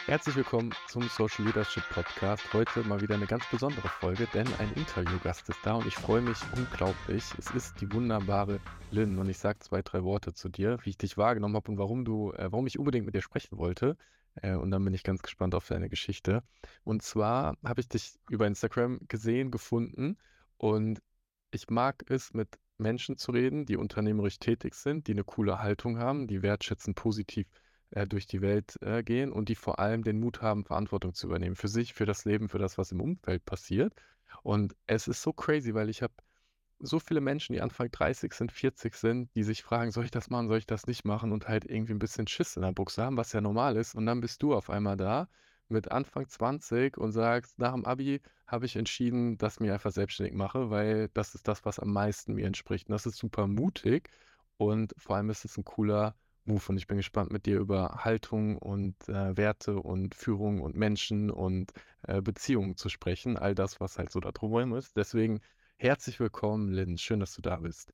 Herzlich willkommen zum Social Leadership Podcast. Heute mal wieder eine ganz besondere Folge, denn ein Interviewgast ist da und ich freue mich unglaublich. Es ist die wunderbare Lynn und ich sage 2, 3 Worte zu dir, wie ich dich wahrgenommen habe und warum ich unbedingt mit dir sprechen wollte. Und dann bin ich ganz gespannt auf deine Geschichte. Und zwar habe ich dich über Instagram gesehen, gefunden und ich mag es, mit Menschen zu reden, die unternehmerisch tätig sind, die eine coole Haltung haben, die wertschätzen, positiv durch die Welt gehen und die vor allem den Mut haben, Verantwortung zu übernehmen für sich, für das Leben, für das, was im Umfeld passiert. Und es ist so crazy, weil ich habe so viele Menschen, die Anfang 30 sind, 40 sind, die sich fragen: „Soll ich das machen, soll ich das nicht machen?“ und halt irgendwie ein bisschen Schiss in der Buchse haben, was ja normal ist. Und dann bist du auf einmal da mit Anfang 20 und sagst: „Nach dem Abi habe ich entschieden, dass ich mich einfach selbstständig mache, weil das ist das, was am meisten mir entspricht.“ Und das ist super mutig und vor allem ist es ein cooler Move und ich bin gespannt, mit dir über Haltung und, Werte und Führung und Menschen und, Beziehungen zu sprechen, all das, was halt so da drumherum ist. Deswegen herzlich willkommen, Lynn. Schön, dass du da bist.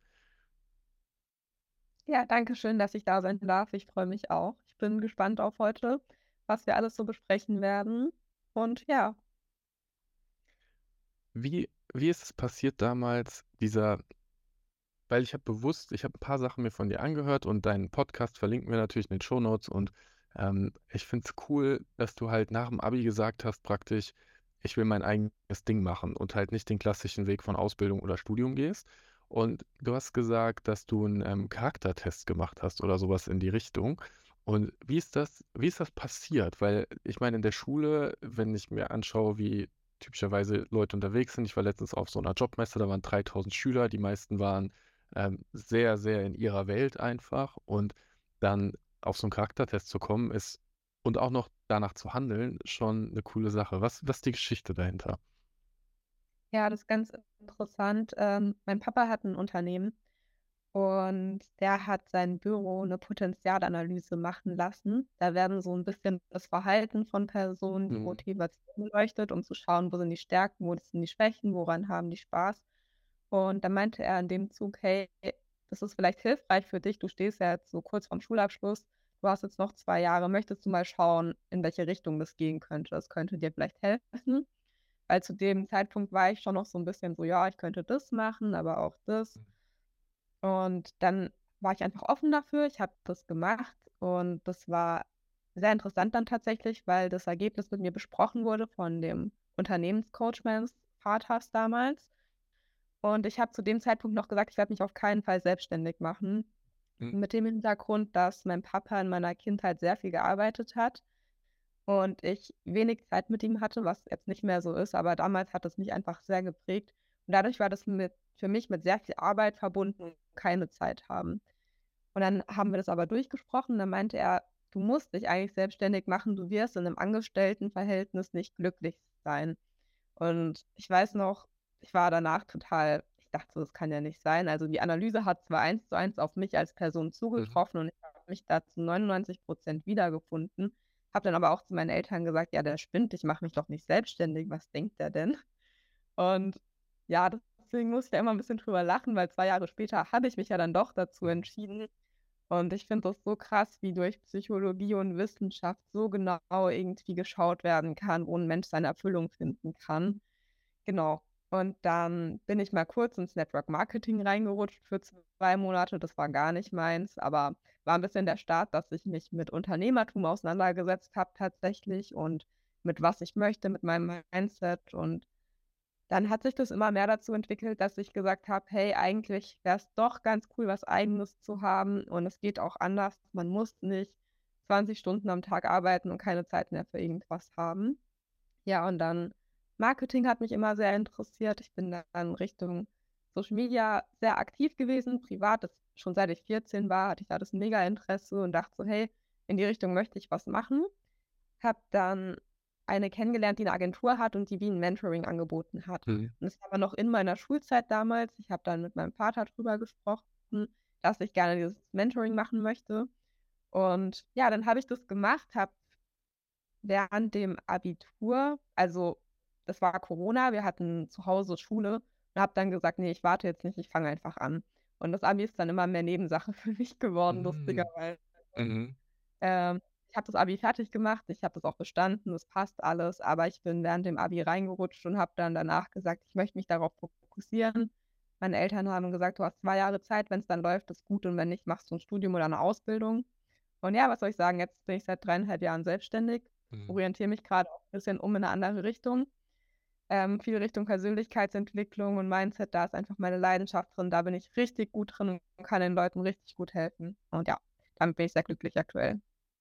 Ja, danke schön, dass ich da sein darf. Ich freue mich auch. Ich bin gespannt auf heute, was wir alles so besprechen werden. Und ja, Wie ist es passiert damals, weil ich habe ein paar Sachen mir von dir angehört und deinen Podcast verlinken wir natürlich in den Shownotes und, ich finde es cool, dass du halt nach dem Abi gesagt hast praktisch: „Ich will mein eigenes Ding machen“ und halt nicht den klassischen Weg von Ausbildung oder Studium gehst. Und du hast gesagt, dass du einen Charaktertest gemacht hast oder sowas in die Richtung. Und wie ist das passiert? Weil ich meine, in der Schule, wenn ich mir anschaue, wie typischerweise Leute unterwegs sind, ich war letztens auf so einer Jobmesse, da waren 3.000 Schüler, die meisten waren sehr, sehr in ihrer Welt einfach und dann auf so 'n Charaktertest zu kommen, ist und auch noch danach zu handeln, schon 'ne coole Sache. Was ist die Geschichte dahinter? ja, das ist ganz interessant. Mein Papa hat ein Unternehmen und der hat sein Büro eine Potenzialanalyse machen lassen. Da werden so ein bisschen das Verhalten von Personen, die Mhm, Motivation beleuchtet, um zu schauen, wo sind die Stärken, wo sind die Schwächen, woran haben die Spaß. Und dann meinte er in dem Zug: „Hey, das ist vielleicht hilfreich für dich. Du stehst ja jetzt so kurz vorm Schulabschluss. Du hast jetzt noch 2 Jahre. Möchtest du mal schauen, in welche Richtung das gehen könnte? Das könnte dir vielleicht helfen.“ Weil zu dem Zeitpunkt war ich schon noch so 'n bisschen so: „Ja, ich könnte das machen, aber auch das.“ mhm, Und dann war ich einfach offen dafür. Ich habe das gemacht und das war sehr interessant dann tatsächlich, weil das Ergebnis mit mir besprochen wurde von dem Unternehmenscoach meines Vaters damals. Und ich habe zu dem Zeitpunkt noch gesagt, ich werde mich auf keinen Fall selbstständig machen, mhm, mit dem Hintergrund, dass mein Papa in meiner Kindheit sehr viel gearbeitet hat und ich wenig Zeit mit ihm hatte, was jetzt nicht mehr so ist, aber damals hat es mich einfach sehr geprägt. Und dadurch war das für mich mit sehr viel Arbeit verbunden und keine Zeit haben. Und dann haben wir das aber durchgesprochen, dann meinte er: „Du musst dich eigentlich selbstständig machen, du wirst in 'nem Angestelltenverhältnis nicht glücklich sein.“ Und ich weiß noch, ich war danach total, ich dachte so: „Das kann ja nicht sein.“ Also, die Analyse hat zwar eins zu eins auf mich als Person mhm. zugetroffen und ich habe mich da zu 99% wiedergefunden, habe dann aber auch zu meinen Eltern gesagt: „Ja, der spinnt, ich mache mich doch nicht selbstständig, was denkt der denn?“ Und ja, deswegen muss ich da immer 'n bisschen drüber lachen, weil 2 Jahre später habe ich mich ja dann doch dazu Mhm. entschieden. Und ich finde das so krass, wie durch Psychologie und Wissenschaft so genau irgendwie geschaut werden kann, wo 'n Mensch seine Erfüllung finden kann. Genau. Und dann bin ich mal kurz ins Network Marketing reingerutscht für 2 Monate. Das war gar nicht meins, aber war 'n bisschen der Start, dass ich mich mit Unternehmertum auseinandergesetzt habe tatsächlich und mit was ich möchte, mit meinem Mindset. Und dann hat sich das immer mehr dazu entwickelt, dass ich gesagt habe: „Hey, eigentlich wäre es doch ganz cool, was Eigenes zu haben und es geht auch anders. Man muss nicht 20 Stunden am Tag arbeiten und keine Zeit mehr für irgendwas haben.“ Ja, und dann Marketing hat mich immer sehr interessiert. Ich bin dann Richtung Social Media sehr aktiv gewesen, privat. Das schon seit ich 14 war, hatte ich da das Mega-Interesse und dachte so: „Hey, in die Richtung möchte ich was machen.“ Habe dann eine kennengelernt, die 'ne Agentur hat und die wie 'n Mentoring angeboten hat. Mhm. Und das war aber noch in meiner Schulzeit damals. Ich habe dann mit meinem Vater drüber gesprochen, dass ich gerne dieses Mentoring machen möchte. Und ja, dann habe ich das gemacht, habe während dem Abitur, also, das war Corona, wir hatten zu Hause Schule und habe dann gesagt: „Ne, ich warte jetzt nicht, ich fange einfach an.“ Und das Abi ist dann immer mehr Nebensache für mich geworden, Hm. lustigerweise. Mhm. Ähm, ich habe das Abi fertig gemacht, ich habe das auch bestanden, das passt alles, aber ich bin während dem Abi reingerutscht und habe dann danach gesagt, ich möchte mich darauf fokussieren. Meine Eltern haben gesagt: „Du hast 2 Jahre Zeit, wenn's dann läuft, ist gut und wenn nicht, machst du 'n Studium oder 'ne Ausbildung.“ Und ja, was soll ich sagen, jetzt bin ich seit 3,5 Jahren selbstständig, Mhm. orientiere mich grade auch 'n bisschen in 'ne andere Richtung, viel Richtung Persönlichkeitsentwicklung und Mindset, da ist einfach meine Leidenschaft drin, da bin ich richtig gut drin und kann den Leuten richtig gut helfen. Und ja, damit bin ich sehr glücklich aktuell.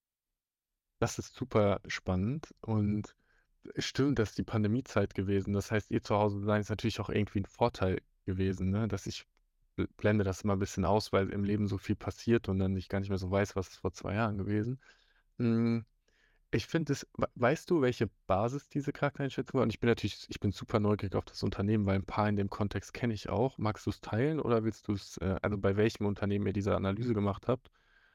Das ist super spannend und stimmt, das ist die Pandemiezeit gewesen. Das heißt, ihr zu Hause sein ist natürlich auch irgendwie 'n Vorteil gewesen, ne? Dass ich blende das immer 'n bisschen aus, weil im Leben so viel passiert und dann ich gar nicht mehr so weiß, was ist vor 2 Jahren gewesen. Hm, ich finde es weißt du, welche Basis diese Charaktereinschätzung war? Und ich bin super neugierig auf das Unternehmen, weil 'n paar in dem Kontext kenne ich auch. Magst du's teilen oder willst du's also, bei welchem Unternehmen ihr diese Analyse gemacht habt?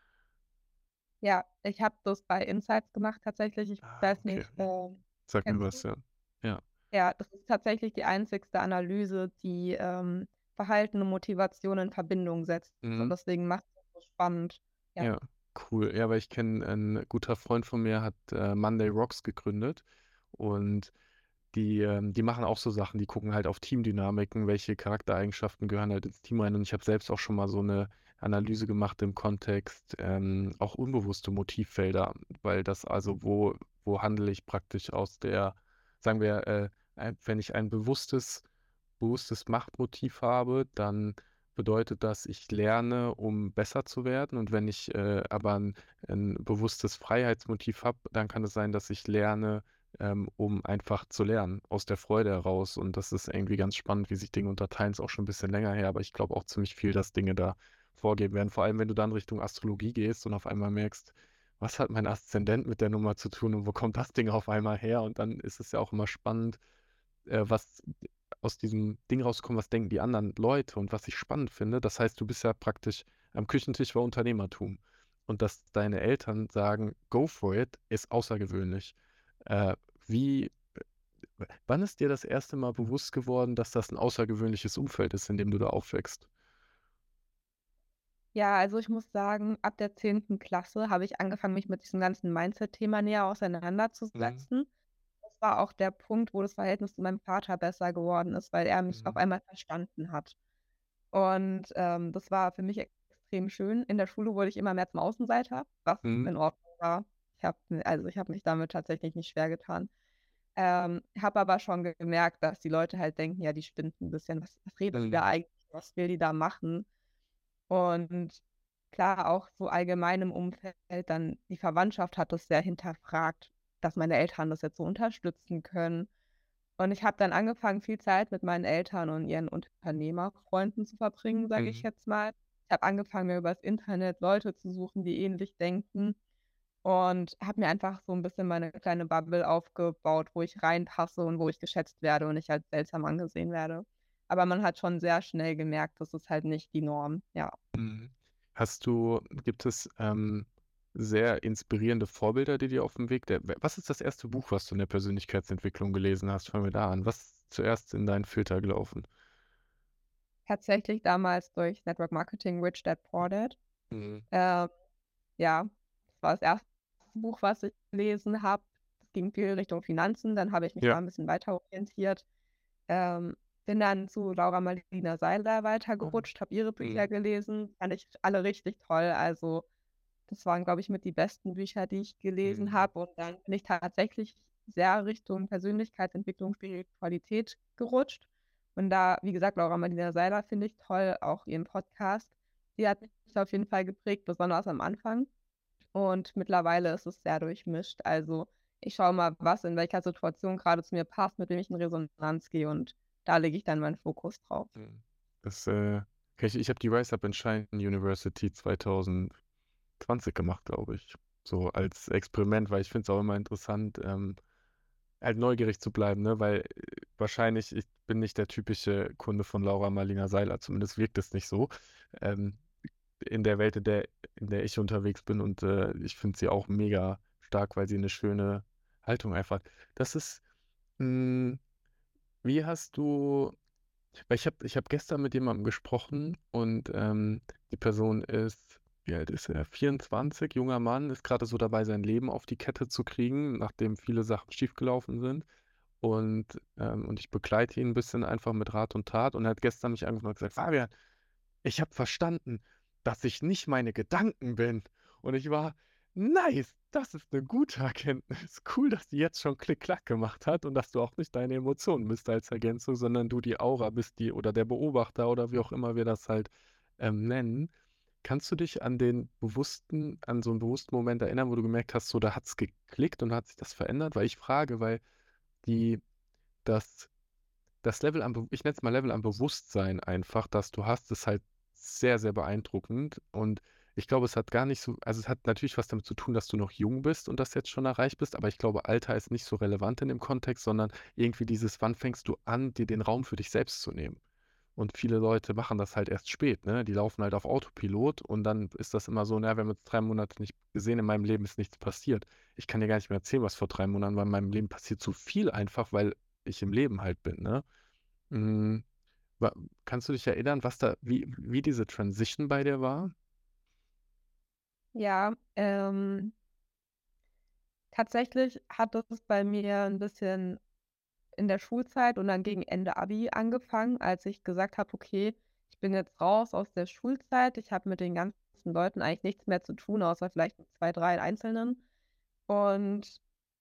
Ja, ich habe das bei Insights gemacht tatsächlich. Ich Ah, weiß okay. nicht, Sag mir kennst du? was, ja. Ja. Ja, das ist tatsächlich die einzigste Analyse, die, Verhalten und Motivation in Verbindung setzt und Mhm. deswegen macht's das so spannend. Ja. Ja, cool. Ja, weil ich kenne 'n guter Freund von mir hat, Monday Rocks gegründet und die machen auch so Sachen, die gucken halt auf Teamdynamiken, welche Charaktereigenschaften gehören halt ins Team rein. Und ich habe selbst auch schon mal so 'ne Analyse gemacht im Kontext, auch unbewusste Motivfelder, weil das also wo handle ich praktisch aus der sagen wir, wenn ich ein bewusstes Machtmotiv habe, dann bedeutet das, ich lerne, um besser zu werden. Und wenn ich, aber 'n bewusstes Freiheitsmotiv habe, dann kann es sein, dass ich lerne, um einfach zu lernen, aus der Freude heraus. Und das ist irgendwie ganz spannend, wie sich Dinge unterteilen. Ist auch schon 'n bisschen länger her, aber ich glaube auch ziemlich viel, dass Dinge da vorgegeben werden. Vor allem, wenn du dann Richtung Astrologie gehst und auf einmal merkst: „Was hat mein Aszendent mit der Nummer zu tun und wo kommt das Ding auf einmal her?“ Und dann ist es ja auch immer spannend, was aus diesem Ding rauskommt, was denken die anderen Leute und was ich spannend finde. Das heißt, du bist ja praktisch am Küchentisch war Unternehmertum. Und dass deine Eltern sagen: „Go for it“, ist außergewöhnlich. Äh, wie wann ist dir das erste Mal bewusst geworden, dass das 'n außergewöhnliches Umfeld ist, in dem du da aufwächst? Ja, also ich muss sagen, ab der 10. Klasse habe ich angefangen, mich mit diesem ganzen Mindset-Thema näher Mhm, auseinanderzusetzen. Das war auch der Punkt, wo das Verhältnis zu meinem Vater besser geworden ist, weil er mich auf mhm, einmal verstanden hat. Und, das war für mich extrem schön. In der Schule wurde ich immer mehr zum Außenseiter, was mhm, in Ordnung war. Ich habe mich damit tatsächlich nicht schwer getan. Habe aber schon gemerkt, dass die Leute halt denken: „Ja, die spinnt 'n bisschen. Was redet die da mhm, eigentlich? Was will die da machen?“ Und klar, auch so allgemein im Umfeld dann die Verwandtschaft hat das sehr hinterfragt, dass meine Eltern das jetzt so unterstützen können. Und ich habe dann angefangen, viel Zeit mit meinen Eltern und ihren Unternehmerfreunden zu verbringen, sage ich mhm, jetzt mal. Ich habe angefangen, mir übers Internet Leute zu suchen, die ähnlich denken und habe mir einfach so 'n bisschen meine kleine Bubble aufgebaut, wo ich reinpasse und wo ich geschätzt werde und nicht als seltsam angesehen werde. Aber man hat schon sehr schnell gemerkt, das ist halt nicht die Norm, ja. mhm. Gibt es, sehr inspirierende Vorbilder, die dir auf dem Weg der was ist das erste Buch, was du in der Persönlichkeitsentwicklung gelesen hast? Fangen wir da an. Was ist zuerst in deinen Filter gelaufen? Tatsächlich damals durch Network Marketing Rich Dad Poor Dad. Mhm. Ähm, ja, das war das erste Buch, was ich gelesen habe. Es ging viel Richtung Finanzen, dann habe ich mich da Ja. 'n bisschen weiter orientiert. Ähm, bin dann zu Laura Marlina Seiler Ah. weitergerutscht, habe ihre Bücher Mhm. gelesen, fand ich alle richtig toll. Also, das waren, glaube ich, mit die besten Bücher, die ich gelesen Mhm. habe. Und dann bin ich tatsächlich sehr Richtung Persönlichkeitsentwicklung, Spiritualität gerutscht. Und da, wie gesagt, Laura Marlina Seiler finde ich toll, auch ihren Podcast. Die hat mich auf jeden Fall geprägt, besonders am Anfang. Und mittlerweile ist es sehr durchmischt. Also, ich schaue mal, was in welcher Situation grade zu mir passt, mit wem ich in Resonanz gehe und da lege ich dann meinen Fokus drauf. Mhm. Das, kenne ich habe die Rise Up and Shine University 2020 gemacht, glaube ich, so als Experiment, weil ich finde es auch immer interessant, halt neugierig zu bleiben, ne, weil, wahrscheinlich ich bin nicht der typische Kunde von Laura Marlina Seiler, zumindest wirkt es nicht so, ähm, in der Welt, in der ich unterwegs bin und, ich finde sie auch mega stark, weil sie 'ne schöne Haltung einfach hat. Das ist hm, wie hast du weil ich habe gestern mit jemandem gesprochen und, die Person ist wie alt ist er? 24, junger Mann, ist gerade so dabei, sein Leben auf die Kette zu kriegen, nachdem viele Sachen schiefgelaufen sind. Und ich begleite ihn ein bisschen einfach mit Rat und Tat. Und er hat gestern mich angerufen und gesagt: „Fabian, ich habe verstanden, dass ich nicht meine Gedanken bin.“ Und ich war: „Nice, das ist eine gute Erkenntnis. Cool, dass die jetzt schon Klick-Klack gemacht hat und dass du auch nicht deine Emotionen bist als Ergänzung, sondern du die Aura bist, die oder der Beobachter oder wie auch immer wir das halt, nennen.“ Kannst du dich an so 'n bewussten Moment erinnern, wo du gemerkt hast, so da hat's geklickt und hat sich das verändert? Weil ich frage, weil die das das Level an Be ich nenne es mal Level an Bewusstsein einfach, das du hast, ist halt sehr, sehr beeindruckend. Und ich glaube, es hat gar nicht so, also, es hat natürlich was damit zu tun, dass du noch jung bist und das jetzt schon erreicht bist, aber ich glaube, Alter ist nicht so relevant in dem Kontext, sondern irgendwie dieses: Wann fängst du an, dir den Raum für dich selbst zu nehmen? Und viele Leute machen das halt erst spät, ne? Die laufen halt auf Autopilot und dann ist das immer so: „Na, wir haben uns 3 Monate nicht gesehen, in meinem Leben ist nichts passiert.“ Ich kann dir gar nicht mehr erzählen, was vor 3 Monaten war. In meinem Leben passiert so viel einfach, weil ich im Leben halt bin, ne? Hm, wa Kannst du dich erinnern, wie diese Transition bei dir war? Ja, tatsächlich hat das bei mir ein bisschen in der Schulzeit und dann gegen Ende Abi angefangen, als ich gesagt habe: „Okay, ich bin jetzt raus aus der Schulzeit. Ich habe mit den ganzen Leuten eigentlich nichts mehr zu tun, außer vielleicht mit 2, 3 Einzelnen.“ Und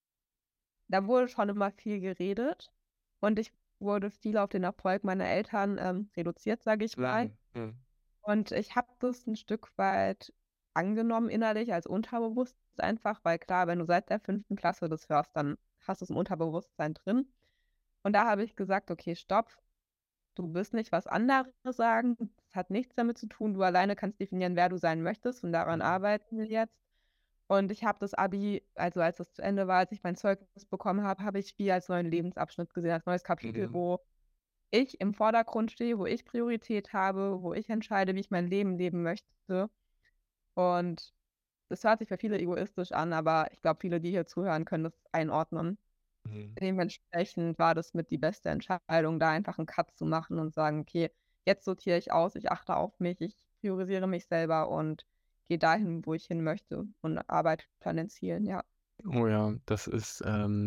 da wurde schon immer viel geredet und ich wurde viel auf den Erfolg meiner Eltern, reduziert, sage ich mal. Mhm. Und ich habe das 'n Stück weit angenommen innerlich als unterbewusst einfach, weil klar, wenn du seit der 5. Klasse das hörst, dann hast du's im Unterbewusstsein drin. Und da habe ich gesagt: „Okay, stopp, du wirst nicht was andere sagen. Das hat nichts damit zu tun. Du alleine kannst definieren, wer du sein möchtest und daran Mhm. arbeiten wir jetzt.“ Und ich habe das Abi, also, als das zu Ende war, als ich mein Zeugnis bekommen habe, habe ich wie als neuen Lebensabschnitt gesehen, als neues Kapitel, Mhm. wo ich im Vordergrund stehe, wo ich Priorität habe, wo ich entscheide, wie ich mein Leben leben möchte. Und das hört sich für viele egoistisch an, aber ich glaube, viele, die hier zuhören, können das einordnen. Mhm. Dementsprechend war das mit die beste Entscheidung, da einfach 'n Cut zu machen und sagen: „Okay, jetzt sortiere ich aus, ich achte auf mich, ich priorisiere mich selber und gehe dahin, wo ich hin möchte und arbeite an den Zielen“, ja. Oh ja, das ist,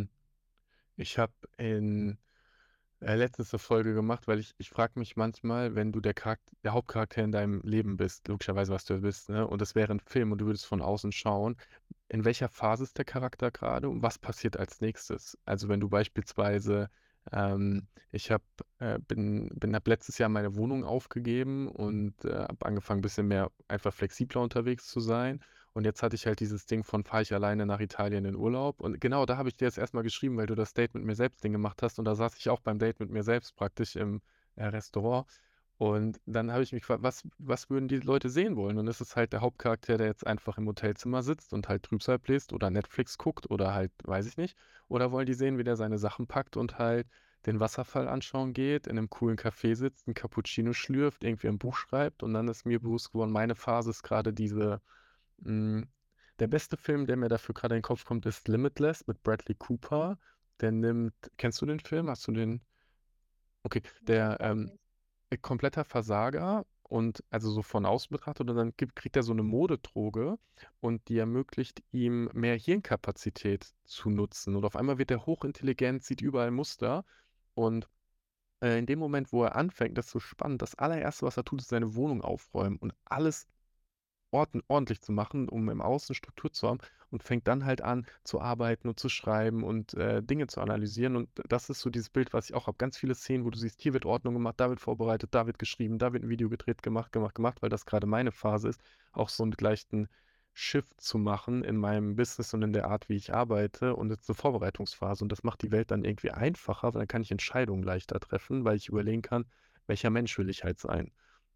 ich habe letztens 'ne Folge gemacht, weil ich frage mich manchmal, wenn du der Hauptcharakter in deinem Leben bist, logischerweise, was du ja bist, ne, und das wäre 'n Film und du würdest von außen schauen, in welcher Phase ist der Charakter grade und was passiert als Nächstes? Also, wenn du beispielsweise ich habe letztes Jahr meine Wohnung aufgegeben und, habe angefangen, bisschen mehr einfach flexibler unterwegs zu sein. Und jetzt hatte ich halt dieses Ding von: Fahre ich alleine nach Italien in Urlaub? Und genau, da habe ich dir jetzt erst mal geschrieben, weil du das Date mit mir selbst Ding gemacht hast und da saß ich auch beim Date mit mir selbst praktisch im, Restaurant. Und dann habe ich mich gefragt: Was würden die Leute sehen wollen? Und es ist halt der Hauptcharakter, der jetzt einfach im Hotelzimmer sitzt und halt Trübsal bläst oder Netflix guckt oder halt weiß ich nicht. Oder wollen die sehen, wie der seine Sachen packt und halt den Wasserfall anschauen geht, in 'nem coolen Café sitzt, 'n Cappuccino schlürft, irgendwie ein Buch schreibt und dann ist mir bewusst geworden, meine Phase ist grade diese hm, der beste Film, der mir dafür grade in den Kopf kommt, ist Limitless mit Bradley Cooper. Der nimmt Kennst du den Film? Hast du den Okay, Ne, grad nicht. kompletter Versager und also so von außen betrachtet und dann kriegt er so 'ne Modedroge und die ermöglicht ihm, mehr Hirnkapazität zu nutzen. Und auf einmal wird er hochintelligent, sieht überall Muster und, in dem Moment, wo er anfängt, das ist so spannend, das Allererste, was er tut, ist seine Wohnung aufräumen und alles ordentlich zu machen, um im Außen Struktur zu haben und fängt dann halt an zu arbeiten und zu schreiben und, Dinge zu analysieren. Und das ist so dieses Bild, was ich auch habe. Ganz viele Szenen, wo du siehst, hier wird Ordnung gemacht, da wird vorbereitet, da wird geschrieben, da wird 'n Video gedreht, gemacht, weil das grade meine Phase ist, auch so 'n leichten Shift zu machen in meinem Business und in der Art, wie ich arbeite und jetzt 'ne Vorbereitungsphase. Und das macht die Welt dann irgendwie einfacher, weil dann kann ich Entscheidungen leichter treffen, weil ich überlegen kann: „Welcher Mensch will ich halt sein?“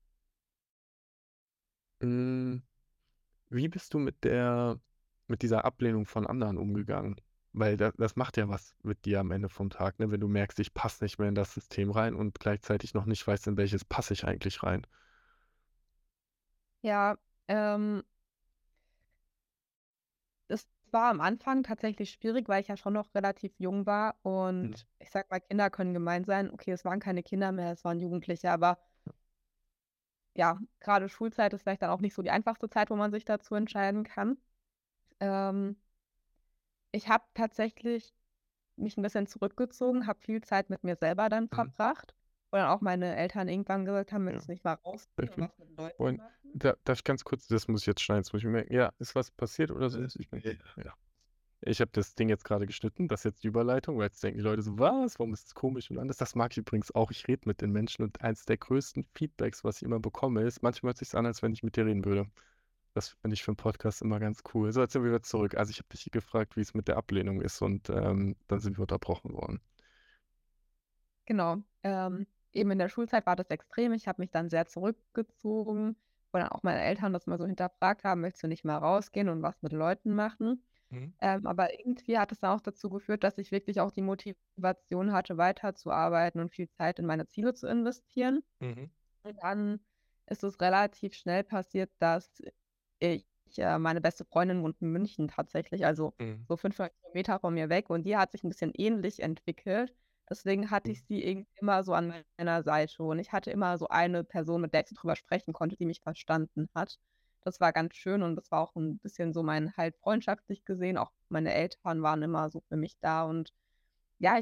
Hm. Wie bist du mit dieser Ablehnung von anderen umgegangen? Weil das macht ja was mit dir am Ende vom Tag, ne, wenn du merkst, ich passe nicht mehr in das System rein und gleichzeitig noch nicht weißt, in welches passe ich eigentlich rein. Ja, es war am Anfang tatsächlich schwierig, weil ich ja schon noch relativ jung war Mhm. und ich sage mal, Kinder können gemein sein. Okay, es waren keine Kinder mehr, es waren Jugendliche, aber ja, gerade Schulzeit ist vielleicht dann auch nicht so die einfachste Zeit, wo man sich dazu entscheiden kann. Ähm, Ich habe tatsächlich mich 'n bisschen zurückgezogen, habe viel Zeit mit mir selber dann Mhm. verbracht, wo dann auch meine Eltern irgendwann gesagt haben: Ja. „Willst du nicht mal Ich rausgehen und bin was mit Leuten vorhin machen?" darf ich ganz kurz, das muss ich jetzt schneiden, das muss ich mir merken. Ja, ist was passiert oder so? Ich bin ja. Ich habe das Ding jetzt gerade geschnitten, das ist jetzt die Überleitung, weil jetzt denken die Leute so: „Was? Warum ist das komisch und anders?“ Das mag ich übrigens auch. Ich rede mit den Menschen und eins der größten Feedbacks, was ich immer bekomme, ist: „Manchmal hört sich's an, als wenn ich mit dir reden würde.“ Das finde ich für 'n Podcast immer ganz cool. So, jetzt sind wir wieder zurück. Also, ich habe dich gefragt, wie es mit der Ablehnung ist und, dann sind wir unterbrochen worden. Genau. Eben in der Schulzeit war das extrem. Ich habe mich dann sehr zurückgezogen, wo dann auch meine Eltern das mal so hinterfragt haben: „Willst du nicht mal rausgehen und was mit Leuten machen?" Mhm. Aber irgendwie hat es dann auch dazu geführt, dass ich wirklich auch die Motivation hatte, weiterzuarbeiten und viel Zeit in meine Ziele zu investieren. Mhm. Und dann ist es relativ schnell passiert, dass ich meine beste Freundin wohnt in München tatsächlich, also Mhm. so 500 Kilometer von mir weg und die hat sich 'n bisschen ähnlich entwickelt. Deswegen hatte Mhm. ich sie irgendwie immer so an meiner Seite und ich hatte immer so eine Person, mit der ich so drüber sprechen konnte, die mich verstanden hat. Das war ganz schön und das war auch 'n bisschen so mein halt freundschaftlich gesehen. Auch meine Eltern waren immer so für mich da und ja,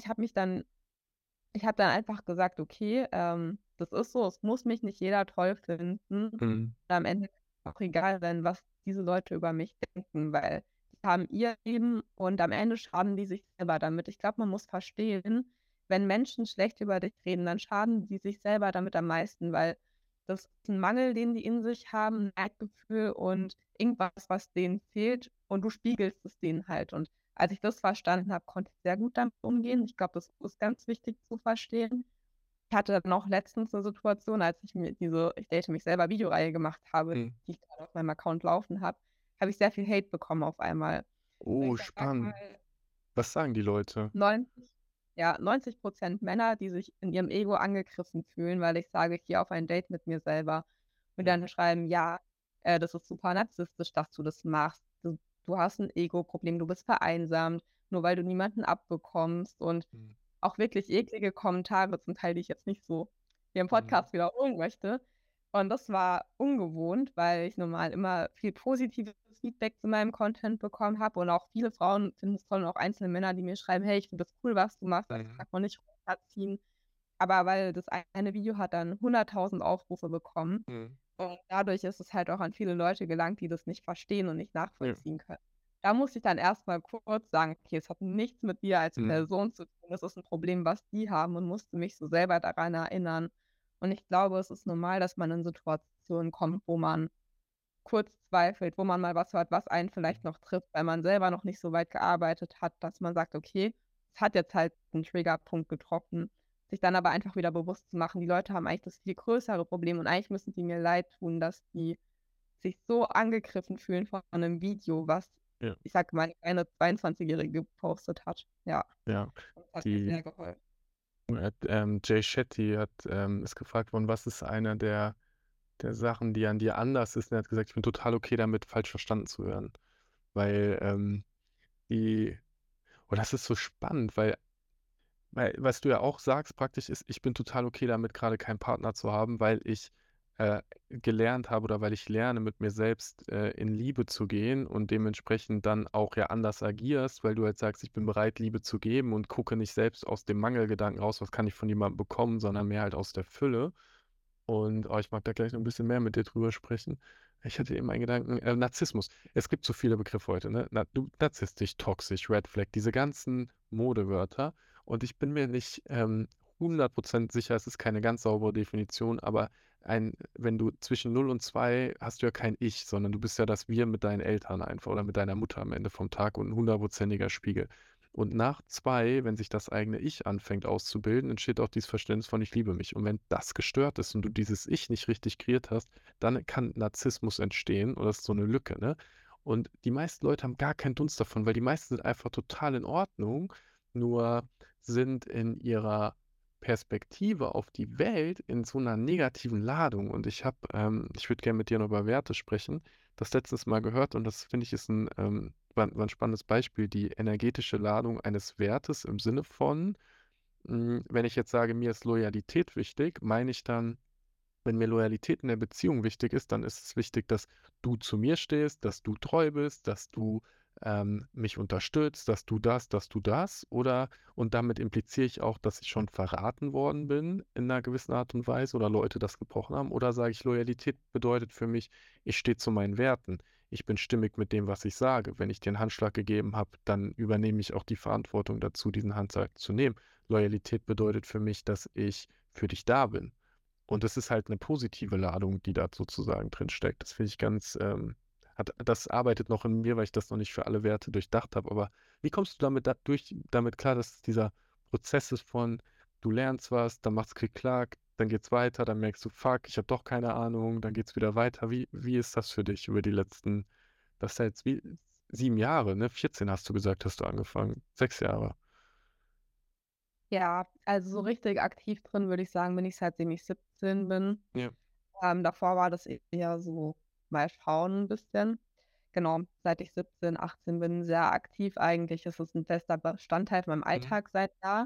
ich habe dann einfach gesagt: „Okay, das ist so, es muss mich nicht jeder toll finden." Und Mhm. am Ende ist auch egal sein, was diese Leute über mich denken, weil die haben ihr Leben und am Ende schaden die sich selber damit. Ich glaube, man muss verstehen, wenn Menschen schlecht über dich reden, dann schaden die sich selber damit am meisten, weil das ist 'n Mangel, den die in sich haben, 'n Neidgefühl und irgendwas, was denen fehlt und du spiegelst es denen halt. Und als ich das verstanden habe, konnte ich sehr gut damit umgehen. Ich glaube, das ist ganz wichtig zu verstehen. Ich hatte dann auch letztens 'ne Situation, als ich mir diese „Ich date mich selber" Videoreihe gemacht habe, Mhm. die ich grade auf meinem Account laufen habe ich sehr viel Hate bekommen auf einmal. Und Oh, ich sage spannend. mal, Was sagen die Leute? 90 ja, 90% Männer, die sich in ihrem Ego angegriffen fühlen, weil ich sage: „Ich gehe auf ein Date mit mir selber." Und Ja. dann schreiben: „Ja, das ist super narzisstisch, dass du das machst. Du hast 'n Ego-Problem, du bist vereinsamt, nur weil du niemanden abbekommst." Und Mhm. auch wirklich eklige Kommentare zum Teil, die ich jetzt nicht so hier im Mhm. Podcast wiederholen möchte. Und das war ungewohnt, weil ich normal immer viel positives Feedback zu meinem Content bekommen habe und auch viele Frauen finden es toll und auch einzelne Männer, die mir schreiben: „Hey, ich finde das cool, was du machst, also Mhm. sag mal nicht runterziehen." Aber weil das eine Video hat dann 100.000 Aufrufe bekommen Mhm. und dadurch ist es halt auch an viele Leute gelangt, die das nicht verstehen und nicht Ja. nachvollziehen können. Da musste ich dann erst mal kurz sagen: „Okay, es hat nichts mit dir als Mhm. Person zu tun. Das ist 'n Problem, was die haben", und musste mich so selber daran erinnern. Und ich glaube, es ist normal, dass man in Situationen kommt, wo man kurz zweifelt, wo man mal was hört, was einen vielleicht Mhm. noch trifft, weil man selber noch nicht so weit gearbeitet hat, dass man sagt: „Okay, es hat jetzt halt 'n Triggerpunkt getroffen." Sich dann aber einfach wieder bewusst zu machen, die Leute haben eigentlich das viel größere Problem und eigentlich müssen die mir leid tun, dass die sich so angegriffen fühlen von 'nem Video, was, Ja. ich sage mal, eine 22-Jährige gepostet hat. Ja, Ja. und das hat mir Die sehr geholfen. Jay Shetty ist gefragt worden: „Was ist einer der Sachen, die an dir anders ist?“ Und er hat gesagt: „Ich bin total okay damit, falsch verstanden zu werden.“ Weil, die und das ist so spannend, weil was du ja auch sagst praktisch ist: „Ich bin total okay damit, grade keinen Partner zu haben, weil ich, gelernt habe oder weil ich lerne, mit mir selbst, in Liebe zu gehen und dementsprechend dann auch ja anders agierst, weil du halt sagst: „Ich bin bereit, Liebe zu geben und gucke nicht selbst aus dem Mangelgedanken raus, was kann ich von jemandem bekommen, sondern mehr halt aus der Fülle.“ Und, oh, ich mag da gleich noch 'n bisschen mehr mit dir drüber sprechen. Ich hatte eben einen Gedanken, Narzissmus. Es gibt so viele Begriffe heute, ne? Narzisstisch, toxisch, Red Flag, diese ganzen Modewörter. Und ich bin mir nicht, 100% sicher, es ist keine ganz saubere Definition, aber wenn du zwischen 0 und 2 hast du ja kein Ich, sondern du bist ja das Wir mit deinen Eltern einfach oder mit deiner Mutter am Ende vom Tag und 'n hundertprozentiger Spiegel. Und nach 2, wenn sich das eigene Ich anfängt auszubilden, entsteht auch dieses Verständnis von: „Ich liebe mich.“ Und wenn das gestört ist und du dieses Ich nicht richtig kreiert hast, dann kann Narzissmus entstehen und das ist so 'ne Lücke, ne? Und die meisten Leute haben gar keinen Dunst davon, weil die meisten sind einfach total in Ordnung, nur sind in ihrer Perspektive auf die Welt in so 'ner negativen Ladung. Und ich würde gern mit dir noch über Werte sprechen. Das letztens mal gehört und das finde ich ist 'n, war 'n spannendes Beispiel, die energetische Ladung eines Wertes im Sinne von, wenn ich jetzt sage, mir ist Loyalität wichtig, meine ich dann wenn mir Loyalität in der Beziehung wichtig ist, dann ist es wichtig, dass du zu mir stehst, dass du treu bist, dass du mich unterstützt, dass du das, oder, und damit impliziere ich auch, dass ich schon verraten worden bin in einer gewissen Art und Weise oder Leute das gebrochen haben, oder sage ich, Loyalität bedeutet für mich, ich stehe zu meinen Werten. Ich bin stimmig mit dem, was ich sage. Wenn ich dir einen Handschlag gegeben habe, dann übernehme ich auch die Verantwortung dazu, diesen Handschlag zu nehmen. Loyalität bedeutet für mich, dass ich für dich da bin. Und das ist halt eine positive Ladung, die da sozusagen drin steckt. Das finde ich ganz, das arbeitet noch in mir, weil ich das noch nicht für alle Werte durchdacht habe. Aber wie kommst du damit klar, dass dieser Prozess ist von, du lernst was, dann machst Klick-Klack, dann geht's weiter, dann merkst du, fuck, ich habe doch keine Ahnung, dann geht's wieder weiter. Wie ist das für dich über die letzten, das ist ja jetzt wie 7 Jahre, ne? 14 hast du gesagt, hast du angefangen. 6 Jahre. Ja, also so richtig aktiv drin, würde ich sagen, bin ich seitdem ich 17 bin. Ja. Davor war das eher so mal schauen 'n bisschen. Genau, seit ich 17, 18 bin, sehr aktiv eigentlich. Es ist 'n fester Bestandteil von meinem Mhm. Alltag seither.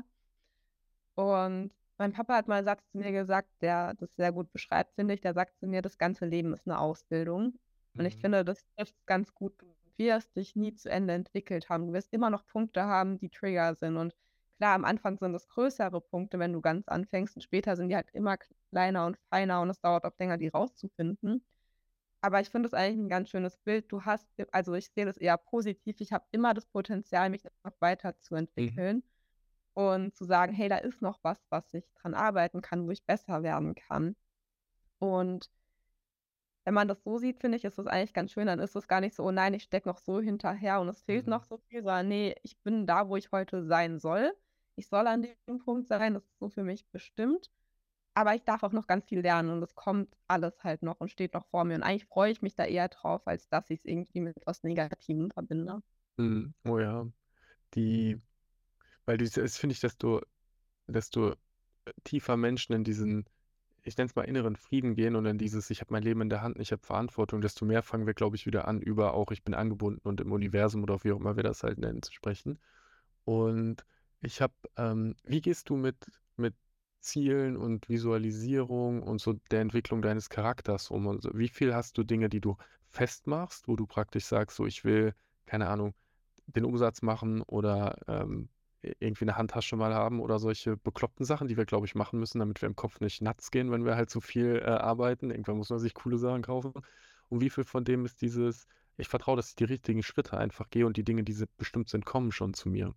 Und mein Papa hat mal 'n Satz zu mir gesagt, der das sehr gut beschreibt, finde ich. Der sagt zu mir: „Das ganze Leben ist 'ne Ausbildung." Und ich Mhm. finde, das trifft's ganz gut. Du wirst dich nie zu Ende entwickelt haben. Du wirst immer noch Punkte haben, die Trigger sind. Und klar, am Anfang sind es größere Punkte, wenn du ganz anfängst, und später sind die halt immer kleiner und feiner und es dauert auch länger, die rauszufinden. Aber ich finde es eigentlich 'n ganz schönes Bild. Du hast also, ich sehe das eher positiv. Ich habe immer das Potenzial, mich noch Mhm. weiterzuentwickeln und zu sagen: „Hey, da ist noch was, was ich dran arbeiten kann, wo ich besser werden kann." Und wenn man das so sieht, finde ich, ist das eigentlich ganz schön. Dann ist es gar nicht so: „Oh nein, ich stecke noch so hinterher und es fehlt noch Mhm. so viel", sondern ne, ich bin da, wo ich heute sein soll. Ich soll an dem Punkt sein, das ist so für mich bestimmt, aber ich darf auch noch ganz viel lernen und es kommt alles halt noch und steht noch vor mir. Und eigentlich freue ich mich da eher drauf, als dass ich's irgendwie mit was Negativem verbinde. Mhm. Oh ja. Die Weil du das finde ich, desto tiefer Menschen in diesen, ich nenne es mal, inneren Frieden gehen und in dieses: „Ich habe mein Leben in der Hand, ich habe Verantwortung", desto mehr fangen wir, glaube ich, wieder an, über auch „Ich bin angebunden und im Universum" oder wie auch immer wir das halt nennen, zu sprechen. Und wie gehst du mit Zielen und Visualisierung und so der Entwicklung deines Charakters um? Und so, wie viel hast du Dinge, die du festmachst, wo du praktisch sagst: „So, ich will, keine Ahnung, den Umsatz machen oder, irgendwie eine Handtasche mal haben", oder solche bekloppten Sachen, die wir, glaube ich, machen müssen, damit wir im Kopf nicht nuts gehen, wenn wir halt zu viel, arbeiten. Irgendwann muss man sich coole Sachen kaufen. Und wie viel von dem ist dieses: „Ich vertraue, dass ich die richtigen Schritte einfach gehe und die Dinge, bestimmt sind, kommen schon zu mir?"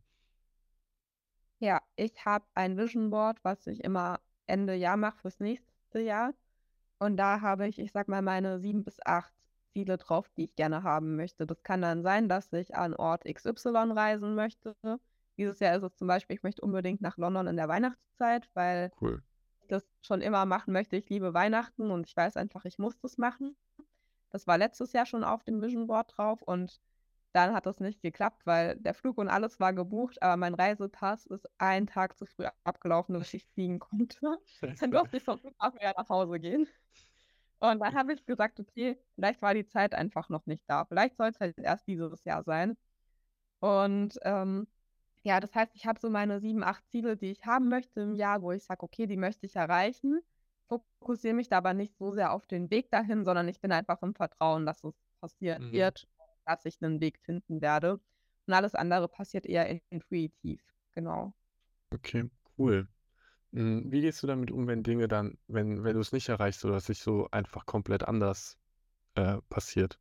Ja, ich habe ein Vision Board, was ich immer Ende Jahr mache fürs nächste Jahr. Und da habe ich sage mal, meine 7 bis 8 Ziele drauf, die ich gerne haben möchte. Das kann dann sein, dass ich an Ort XY reisen möchte. Dieses Jahr ist es zum Beispiel, ich möchte unbedingt nach London in der Weihnachtszeit, weil Cool. ich das schon immer machen möchte. Ich liebe Weihnachten und ich weiß einfach, ich muss das machen. Das war letztes Jahr schon auf dem Vision Board drauf und dann hat das nicht geklappt, weil der Flug und alles war gebucht, aber mein Reisepass ist einen Tag zu früh abgelaufen, dass ich fliegen konnte. Dann Scheiße. durfte ich vom Flughafen wieder nach Hause gehen. Und dann habe ich gesagt: „Okay, vielleicht war die Zeit einfach noch nicht da. Vielleicht soll's halt erst dieses Jahr sein." Und, ja, das heißt, ich habe so meine 7, 8 Ziele, die ich haben möchte im Jahr, wo ich sage: „Okay, die möchte ich erreichen." Fokussiere mich da aber nicht so sehr auf den Weg dahin, sondern ich bin einfach im Vertrauen, dass es passieren Mhm. wird, dass ich 'nen Weg finden werde. Und alles andere passiert eher intuitiv, genau. Okay, cool. Wie gehst du damit um, wenn Dinge dann, wenn du es nicht erreichst oder es sich so einfach komplett anders, passiert?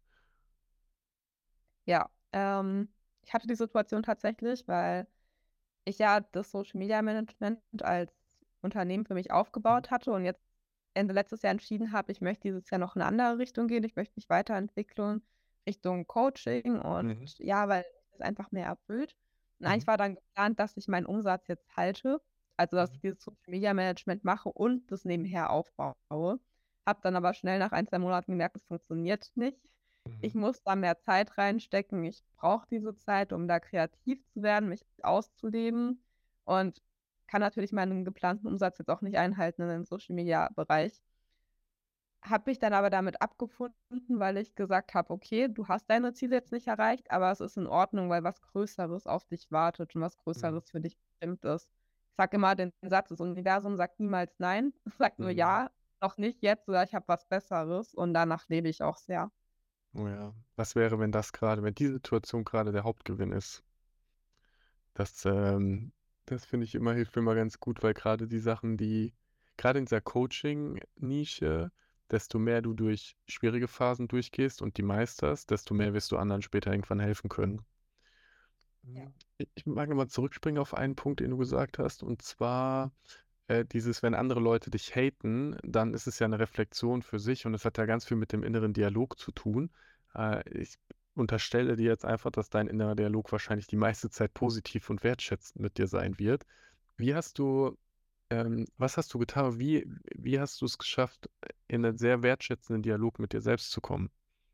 Ja, ich hatte die Situation tatsächlich, weil ich ja das Social Media Management als Unternehmen für mich Mhm. aufgebaut hatte und jetzt Ende letztes Jahr entschieden habe, ich möchte dieses Jahr noch in 'ne andere Richtung gehen. Ich möchte mich weiterentwickeln Richtung Coaching und Mhm. ja, weil mich das einfach mehr erfüllt. Und eigentlich Mhm. war dann geplant, dass ich meinen Umsatz jetzt halte, also, dass ich Mhm. dieses Social Media Management mache und das nebenher aufbaue. Habe dann aber schnell nach 1, 2 Monaten gemerkt, es funktioniert nicht. Ich Mhm. muss da mehr Zeit reinstecken. Ich brauche diese Zeit, um da kreativ zu werden, mich auszuleben und kann natürlich meinen geplanten Umsatz jetzt auch nicht einhalten in den Social-Media-Bereich. Habe mich dann aber damit abgefunden, weil ich gesagt habe: „Okay, du hast deine Ziele jetzt nicht erreicht, aber es ist in Ordnung, weil was Größeres auf dich wartet und was Mhm. Größeres für dich bestimmt ist." Ich sage immer den Satz: „Das Universum sagt niemals nein, es sagt nur Mhm. ja." noch nicht jetzt oder ich habe was Besseres und danach lebe ich auch sehr. Oh ja. Was wäre, wenn die Situation gerade der Hauptgewinn ist? Das, das finde ich immer hilft mir immer ganz gut, weil gerade die Sachen, die gerade in dieser Coaching-Nische, desto mehr du durch schwierige Phasen durchgehst und die meisterst, desto mehr wirst du anderen später irgendwann helfen können. Ja. Ich mag noch mal zurückspringen auf einen Punkt, den du gesagt hast, und zwar, dieses, wenn andere Leute dich haten, dann ist es ja eine Reflexion für sich und es hat ja ganz viel mit dem inneren Dialog zu tun. Ich unterstelle dir jetzt einfach, dass dein innerer Dialog wahrscheinlich die meiste Zeit positiv und wertschätzend mit dir sein wird. Wie hast du was hast du getan? Wie hast du es geschafft, in 'nen sehr wertschätzenden Dialog mit dir selbst zu kommen?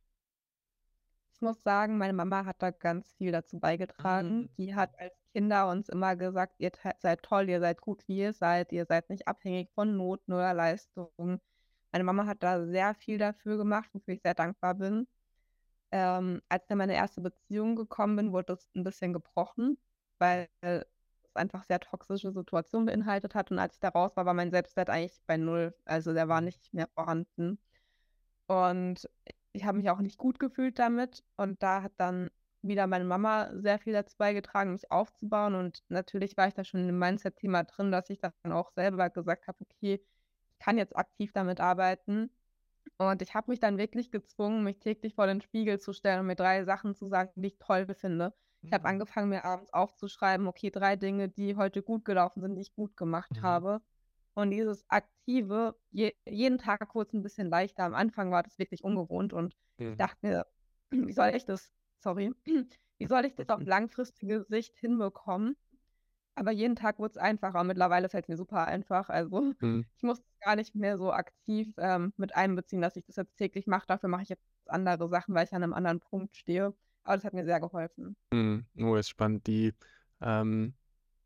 Ich muss sagen, meine Mama hat da ganz viel dazu beigetragen. Die hat als Kinder uns immer gesagt: „Ihr seid toll, ihr seid gut, wie ihr seid nicht abhängig von Noten oder Leistungen.“ Meine Mama hat da sehr viel dafür gemacht, wofür ich sehr dankbar bin. Als ich in meine erste Beziehung gekommen bin, wurde das 'n bisschen gebrochen, weil es einfach sehr toxische Situationen beinhaltet hat und als ich da raus war, war mein Selbstwert eigentlich bei null. Also, der war Mhm. nicht mehr vorhanden. Und ich habe mich auch nicht gut gefühlt damit und da hat dann wieder meine Mama sehr viel dazu beigetragen, mich aufzubauen und natürlich war ich da schon im Mindset-Thema drin, dass ich dann auch selber gesagt habe: „Okay, ich kann jetzt aktiv damit arbeiten.“ Und ich habe mich dann wirklich gezwungen, mich täglich vor den Spiegel zu stellen und mir 3 Sachen zu sagen, die ich toll finde. Ich habe Mhm. angefangen, mir abends aufzuschreiben: „Okay, 3 Dinge, die heute gut gelaufen sind, die ich gut gemacht Mhm. habe.“ Und dieses aktive, jeden Tag kurz 'n bisschen leichter. Am Anfang war das wirklich ungewohnt und ich Mhm. dachte mir: „Wie soll ich das sorry, wie soll ich das auf langfristige Sicht hinbekommen?“ Aber jeden Tag wurde es einfacher und mittlerweile fällt's mir super einfach. Also, Mhm. ich muss es gar nicht mehr so aktiv, mit einbeziehen, dass ich das jetzt täglich mache. Dafür mache ich jetzt andere Sachen, weil ich an 'nem anderen Punkt stehe. Aber das hat mir sehr geholfen. Mhm. Oh, ist spannend. Ähm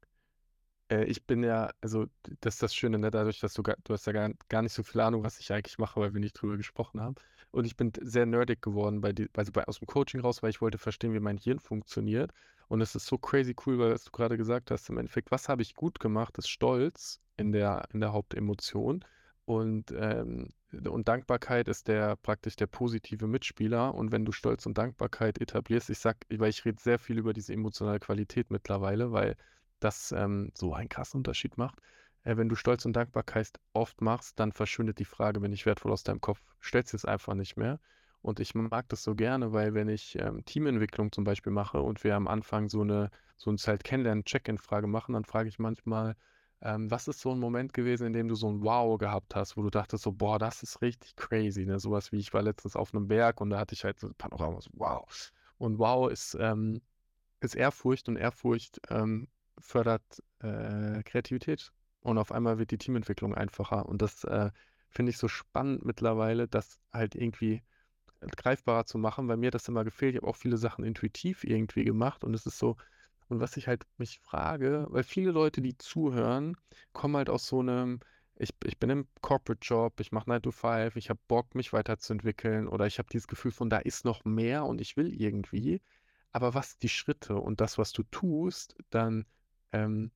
ich bin ja also, das ist das Schöne, ne, dadurch, dass du hast ja gar nicht so viel Ahnung, was ich eigentlich mache, weil wir nicht drüber gesprochen haben. Und ich bin sehr nerdig geworden aus dem Coaching raus, weil ich wollte verstehen, wie mein Hirn funktioniert. Und es ist so crazy cool, weil was du gerade gesagt hast, im Endeffekt, was habe ich gut gemacht, ist Stolz in der Hauptemotion. Und Dankbarkeit ist praktisch der positive Mitspieler. Und wenn du Stolz und Dankbarkeit etablierst, weil ich rede sehr viel über diese emotionale Qualität mittlerweile, weil das, so einen krassen Unterschied macht. Wenn du Stolz und Dankbarkeit oft machst, dann verschwindet die Frage: „Bin ich wertvoll?“ aus deinem Kopf. Stellst dir es einfach nicht mehr. Und ich mag das so gerne, weil wenn ich, Teamentwicklung zum Beispiel mache und wir am Anfang so 'n halt Kennenlernen Check-in-Frage machen, dann frage ich manchmal, was ist so ein Moment gewesen, in dem du so ein Wow gehabt hast, wo du dachtest so: „Boah, das ist richtig crazy“, ne? So was wie ich war letztens auf einem Berg und da hatte ich halt so 'n Panorama, so wow. Und wow ist Ehrfurcht und Ehrfurcht, fördert, Kreativität und auf einmal wird die Teamentwicklung einfacher und das, finde ich so spannend mittlerweile, das halt irgendwie greifbarer zu machen, weil mir das immer gefehlt. Ich habe auch viele Sachen intuitiv irgendwie gemacht und es ist so und was ich halt mich frage weil viele Leute, die zuhören, kommen halt aus so einem ich bin im Corporate-Job, ich mache 9 to 5, ich habe Bock, mich weiterzuentwickeln oder ich habe dieses Gefühl von, da ist noch mehr und ich will irgendwie. Aber was die Schritte und das, was du tust, dann, ähm,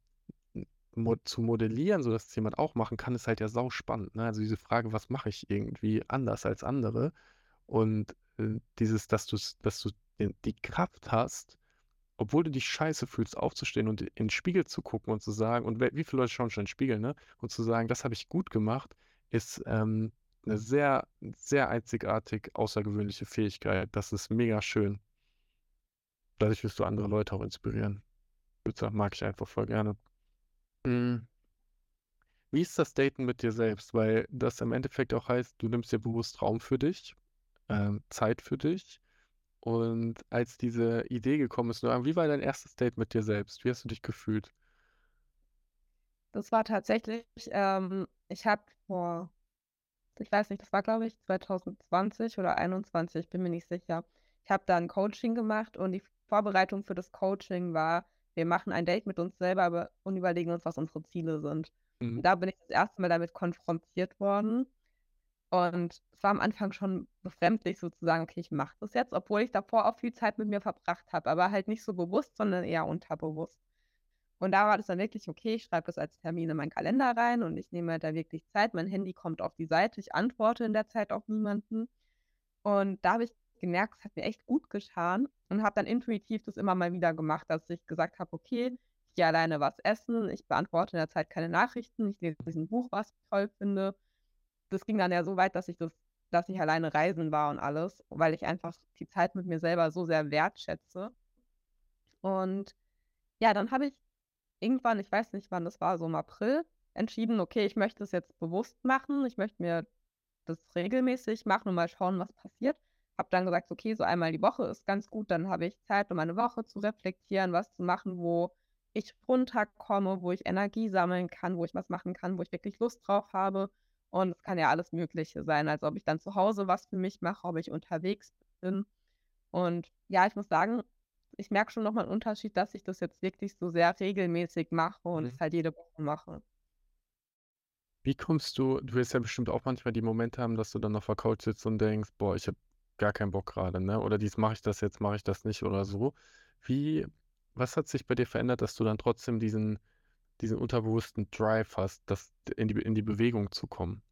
zu modellieren, sodass es jemand auch machen kann, ist halt ja sauspannend, ne? Also, diese Frage: „Was mache ich irgendwie anders als andere?“ Und, dass du die Kraft hast, obwohl du dich scheiße fühlst, aufzustehen und in den Spiegel zu gucken und zu sagen und wie viele Leute schauen schon in den Spiegel, ne? Und zu sagen: „Das habe ich gut gemacht“, ist, 'ne sehr einzigartig außergewöhnliche Fähigkeit. Das ist mega schön. Dadurch wirst du andere Leute auch inspirieren. Würde sagen, mag ich einfach voll gerne. Hm, wie ist das Daten mit dir selbst? Weil das im Endeffekt auch heißt, du nimmst dir bewusst Raum für dich, Zeit für dich. Und als diese Idee gekommen ist, wie war dein erstes Date mit dir selbst? Wie hast du dich gefühlt? Das war tatsächlich ich habe vor ich weiß nicht, das war, glaube ich, 2020 oder 21, ich bin mir nicht sicher. Ich habe da 'n Coaching gemacht und die Vorbereitung für das Coaching war, wir machen ein Date mit uns selber, und überlegen uns, was unsere Ziele sind. Mhm. Und da bin ich das erste Mal damit konfrontiert worden. Und es war am Anfang schon befremdlich sozusagen: „Okay, ich mache das jetzt“, obwohl ich davor auch viel Zeit mit mir verbracht habe, aber halt nicht so bewusst, sondern eher unterbewusst. Und da war das dann wirklich okay, ich schreibe das als Termin in meinen Kalender rein und ich nehme halt da wirklich Zeit. Mein Handy kommt auf die Seite, ich antworte in der Zeit auch niemanden. Und da habe ich gemerkt, es hat mir echt gut getan und habe dann intuitiv das immer mal wieder gemacht, dass ich gesagt habe: „Okay, ich gehe alleine was essen, ich beantworte in der Zeit keine Nachrichten, ich lese ein Buch, was ich toll finde.“ Das ging dann ja so weit, dass ich alleine reisen war und alles, weil ich einfach die Zeit mit mir selber so sehr wertschätze. Und ja, dann habe ich irgendwann, ich weiß nicht, wann das war, so im April, entschieden: „Okay, ich möchte es jetzt bewusst machen. Ich möchte mir das regelmäßig machen und mal schauen, was passiert.“ Habe dann gesagt: „Okay, so einmal die Woche ist ganz gut, dann habe ich Zeit, um meine Woche zu reflektieren, was zu machen, wo ich runterkomme, wo ich Energie sammeln kann, wo ich was machen kann, wo ich wirklich Lust drauf habe.“ Und es kann ja alles Mögliche sein, also ob ich dann zu Hause was für mich mache, ob ich unterwegs bin. Und ja, ich muss sagen, ich merke schon noch mal 'n Unterschied, dass ich das jetzt wirklich so sehr regelmäßig mache und Mhm. es halt jede Woche mache. Wie kommst du wirst ja bestimmt auch manchmal die Momente haben, dass du dann auf der Couch sitzt und denkst: „Boah, ich habe gar keinen Bock gerade, ne? Oder dies mache ich das jetzt, mache ich das nicht oder so.“ Wie Was hat sich bei dir verändert, dass du dann trotzdem diesen unterbewussten Drive hast, das in die Bewegung zu kommen?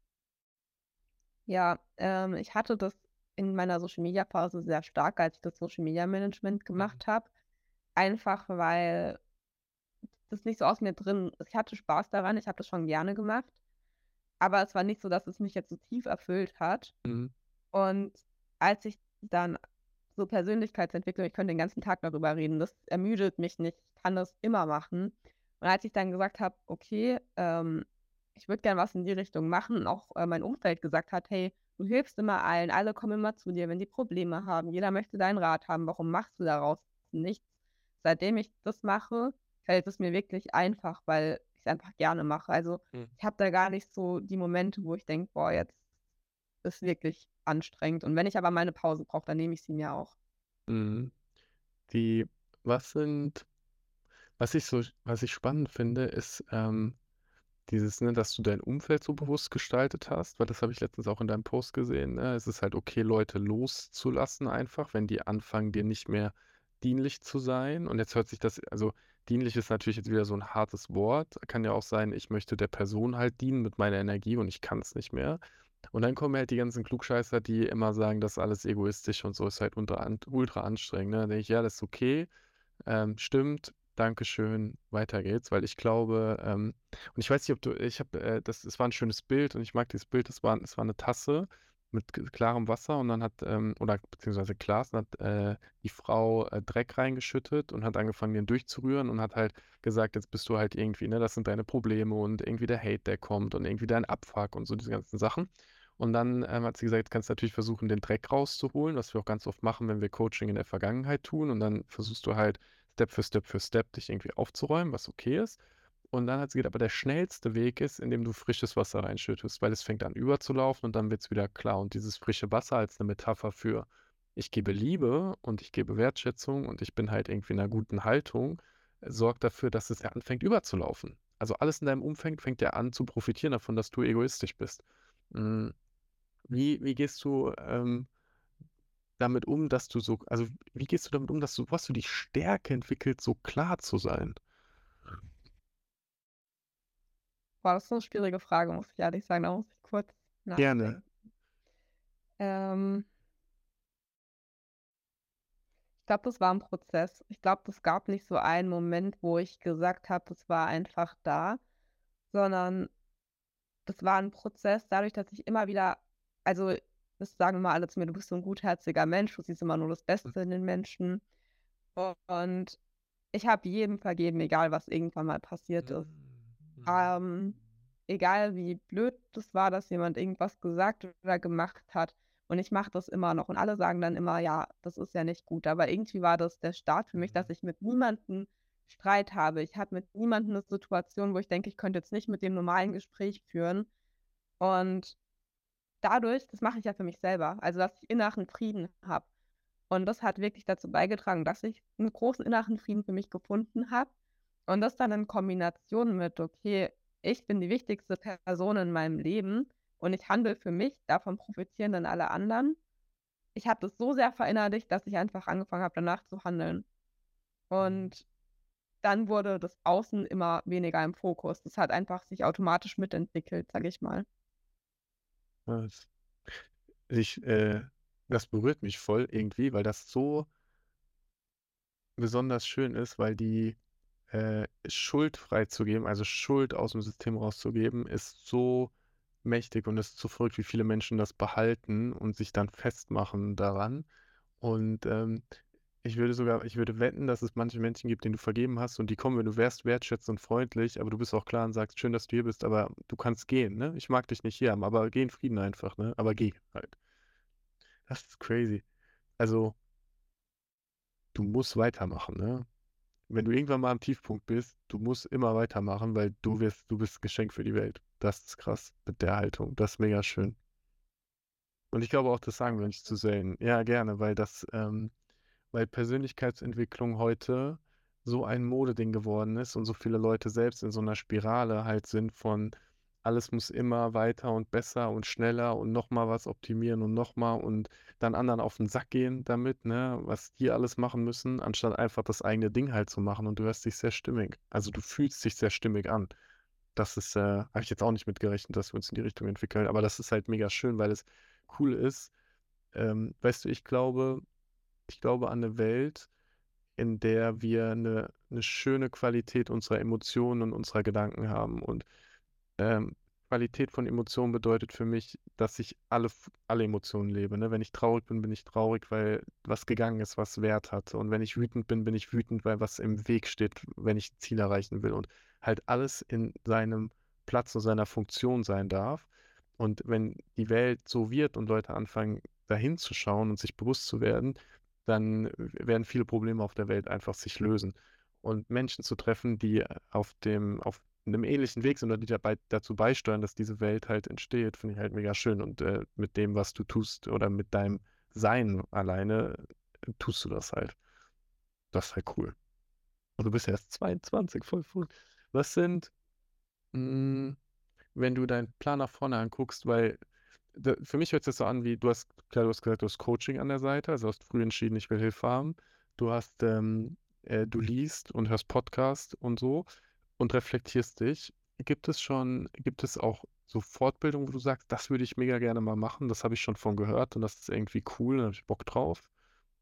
Ja, ich hatte das in meiner Social-Media-Phase sehr stark, als ich das Social-Media-Management Mhm. gemacht habe, einfach weil das nicht so aus mir drin, ich hatte Spaß daran, ich habe das schon gerne gemacht, aber es war nicht so, dass es mich jetzt so tief erfüllt hat. Mhm. Und als ich dann so Persönlichkeitsentwicklung, ich könnte den ganzen Tag darüber reden, das ermüdet mich nicht, ich kann das immer machen. Und als ich dann gesagt habe: „Okay, ich würde gern was in die Richtung machen“, und auch, mein Umfeld gesagt hat: „Hey, du hilfst immer allen, alle kommen immer zu dir, wenn die Probleme haben. Jeder möchte deinen Rat haben. Warum machst du daraus nichts?“ Seitdem ich das mache, fällt es mir wirklich einfach, weil ich's einfach gerne mache. Also, Mhm. ich habe da gar nicht so die Momente, wo ich denke: „Boah, jetzt ist wirklich anstrengend.“ Und wenn ich aber meine Pause brauche, dann nehme ich sie mir auch. Mhm. Die was sind was ich spannend finde, ist, dieses, ne, dass du dein Umfeld so bewusst gestaltet hast, weil das habe ich letztens auch in deinem Post gesehen, ne? Es ist halt okay, Leute loszulassen einfach, wenn die anfangen, dir nicht mehr dienlich zu sein. Und jetzt hört sich das also, dienlich ist natürlich jetzt wieder so ein hartes Wort. Kann ja auch sein, ich möchte der Person halt dienen mit meiner Energie und ich kann es nicht mehr. Und dann kommen halt die ganzen Klugscheißer, die immer sagen, das ist alles egoistisch und so, ist halt ultra anstrengend, ne? Dann denke ich: „Ja, das ist okay.“ Stimmt, dankeschön, weiter geht's, weil ich glaube, und ich weiß nicht, ob du ich habe, das es war ein schönes Bild und ich mag dieses Bild. Es war eine Tasse mit klarem Wasser und dann hat, oder beziehungsweise Glas, und hat, die Frau, Dreck reingeschüttet und hat angefangen, den durchzurühren und hat halt gesagt: „Jetzt bist du halt irgendwie, ne, das sind deine Probleme und irgendwie der Hate, der kommt und irgendwie dein Abfuck“ und so diese ganzen Sachen. Und dann, hat sie gesagt: „Jetzt kannst du natürlich versuchen, den Dreck rauszuholen“, was wir auch ganz oft machen, wenn wir Coaching in der Vergangenheit tun. Und dann versuchst du halt Step für Step für Step dich irgendwie aufzuräumen, was okay ist. Und dann hat sie gesagt, aber der schnellste Weg ist, indem du frisches Wasser reinschüttest, weil es fängt an überzulaufen und dann wird es wieder klar. Und dieses frische Wasser als eine Metapher für ich gebe Liebe und ich gebe Wertschätzung und ich bin halt irgendwie in einer guten Haltung, sorgt dafür, dass es ja anfängt überzulaufen. Also alles in deinem Umfeld fängt ja an zu profitieren davon, dass du egoistisch bist. Hm, wie gehst du, damit um, dass du so also, wie gehst du damit um, dass du wo hast du die Stärke entwickelt, so klar zu sein? Boah, das ist so 'ne schwierige Frage, muss ich ehrlich sagen, da muss ich kurz Gerne. nachdenken. Ich glaube, das war 'n Prozess. Ich glaube, das gab nicht so einen Moment, wo ich gesagt habe, das war einfach da, sondern das war 'n Prozess dadurch, dass ich immer wieder, also, das sagen immer alle zu mir: „Du bist so 'n gutherziger Mensch, du siehst immer nur das Beste in den Menschen.“ Und ich habe jedem vergeben, egal was irgendwann mal passiert ist. Mhm. Mhm. Ähm, Egal wie blöd das war, dass jemand irgendwas gesagt oder gemacht hat. Und ich mache das immer noch. Und alle sagen dann immer: „Ja, das ist ja nicht gut.“ Aber irgendwie war das der Start für mich, dass Mhm. ich mit niemandem Streit habe. Ich habe mit niemandem 'ne Situation, wo ich denke, ich könnte jetzt nicht mit dem normalen Gespräch führen. Und dadurch, das mache ich ja für mich selber, also, dass ich inneren Frieden habe. Und das hat wirklich dazu beigetragen, dass ich 'n großen inneren Frieden für mich gefunden habe. Und das dann in Kombination mit: „Okay, ich bin die wichtigste Person in meinem Leben und ich handle für mich, davon profitieren dann alle anderen.“ Ich habe das so sehr verinnerlicht, dass ich einfach angefangen habe, danach zu handeln. Mhm. Und dann wurde das Außen immer weniger im Fokus. Das hat einfach sich automatisch mitentwickelt, sage ich mal. Das ich das berührt mich voll irgendwie, weil das so besonders schön ist, weil die, Schuld freizugeben, also Schuld aus dem System rauszugeben, ist so mächtig und es ist so verrückt, wie viele Menschen das behalten und sich dann festmachen daran. Und, ich würde wetten, dass es manche Menschen gibt, denen du vergeben hast und die kommen, wenn du wärst wertschätzend und freundlich, aber du bist auch klar und sagst: „Schön, dass du hier bist, aber du kannst gehen, ne? Ich mag dich nicht hier haben, aber geh in Frieden einfach, ne? Aber geh halt.“ Das ist crazy. Also, du musst weitermachen, ne? Wenn du irgendwann mal am Tiefpunkt bist, du musst immer weitermachen, weil du bist Geschenk für die Welt. Das ist krass mit der Haltung. Das ist mega schön. Und ich glaube auch, das sagen wir nicht zu selten. Ja, gerne, weil Persönlichkeitsentwicklung heute so ein Modeding geworden ist und so viele Leute selbst in so einer Spirale halt sind von alles muss immer weiter und besser und schneller und noch mal was optimieren und noch mal und dann anderen auf den Sack gehen damit, ne, was die alles machen müssen, anstatt einfach das eigene Ding halt zu machen und du hörst dich sehr stimmig. Also, du fühlst dich sehr stimmig an. Das ist, habe ich jetzt auch nicht mit gerechnet, dass wir uns in die Richtung entwickeln, aber das ist halt mega schön, weil es cool ist. Weißt du, ich glaube an 'ne Welt, in der wir eine schöne Qualität unserer Emotionen und unserer Gedanken haben. Und, ähm, Qualität von Emotionen bedeutet für mich, dass ich alle Emotionen lebe, ne? Wenn ich traurig bin, bin ich traurig, weil was gegangen ist, was Wert hatte. Und wenn ich wütend bin, bin ich wütend, weil was im Weg steht, wenn ich 'n Ziel erreichen will. Und halt alles in seinem Platz und seiner Funktion sein darf. Und wenn die Welt so wird und Leute anfangen, dahin zu schauen und sich bewusst zu werden, dann werden viele Probleme auf der Welt einfach sich lösen. Und Menschen zu treffen, die auf 'nem ähnlichen Weg sind oder die dabei dazu beisteuern, dass diese Welt halt entsteht, finde ich halt mega schön. Und, mit dem, was du tust oder mit deinem Sein alleine, tust du das halt. Das ist halt cool. Und du bist ja erst 22, voll cool. Was sind hm, wenn du deinen Plan nach vorne anguckst, weil für mich hört sich das so an wie, du hast gesagt, du hast Coaching an der Seite, also hast früh entschieden, ich will Hilfe haben. Du liest und hörst Podcast und so und reflektierst dich. Gibt es auch so Fortbildungen, wo du sagst, das würde ich mega gerne mal machen, das habe ich schon von gehört und das ist irgendwie cool, da habe ich Bock drauf?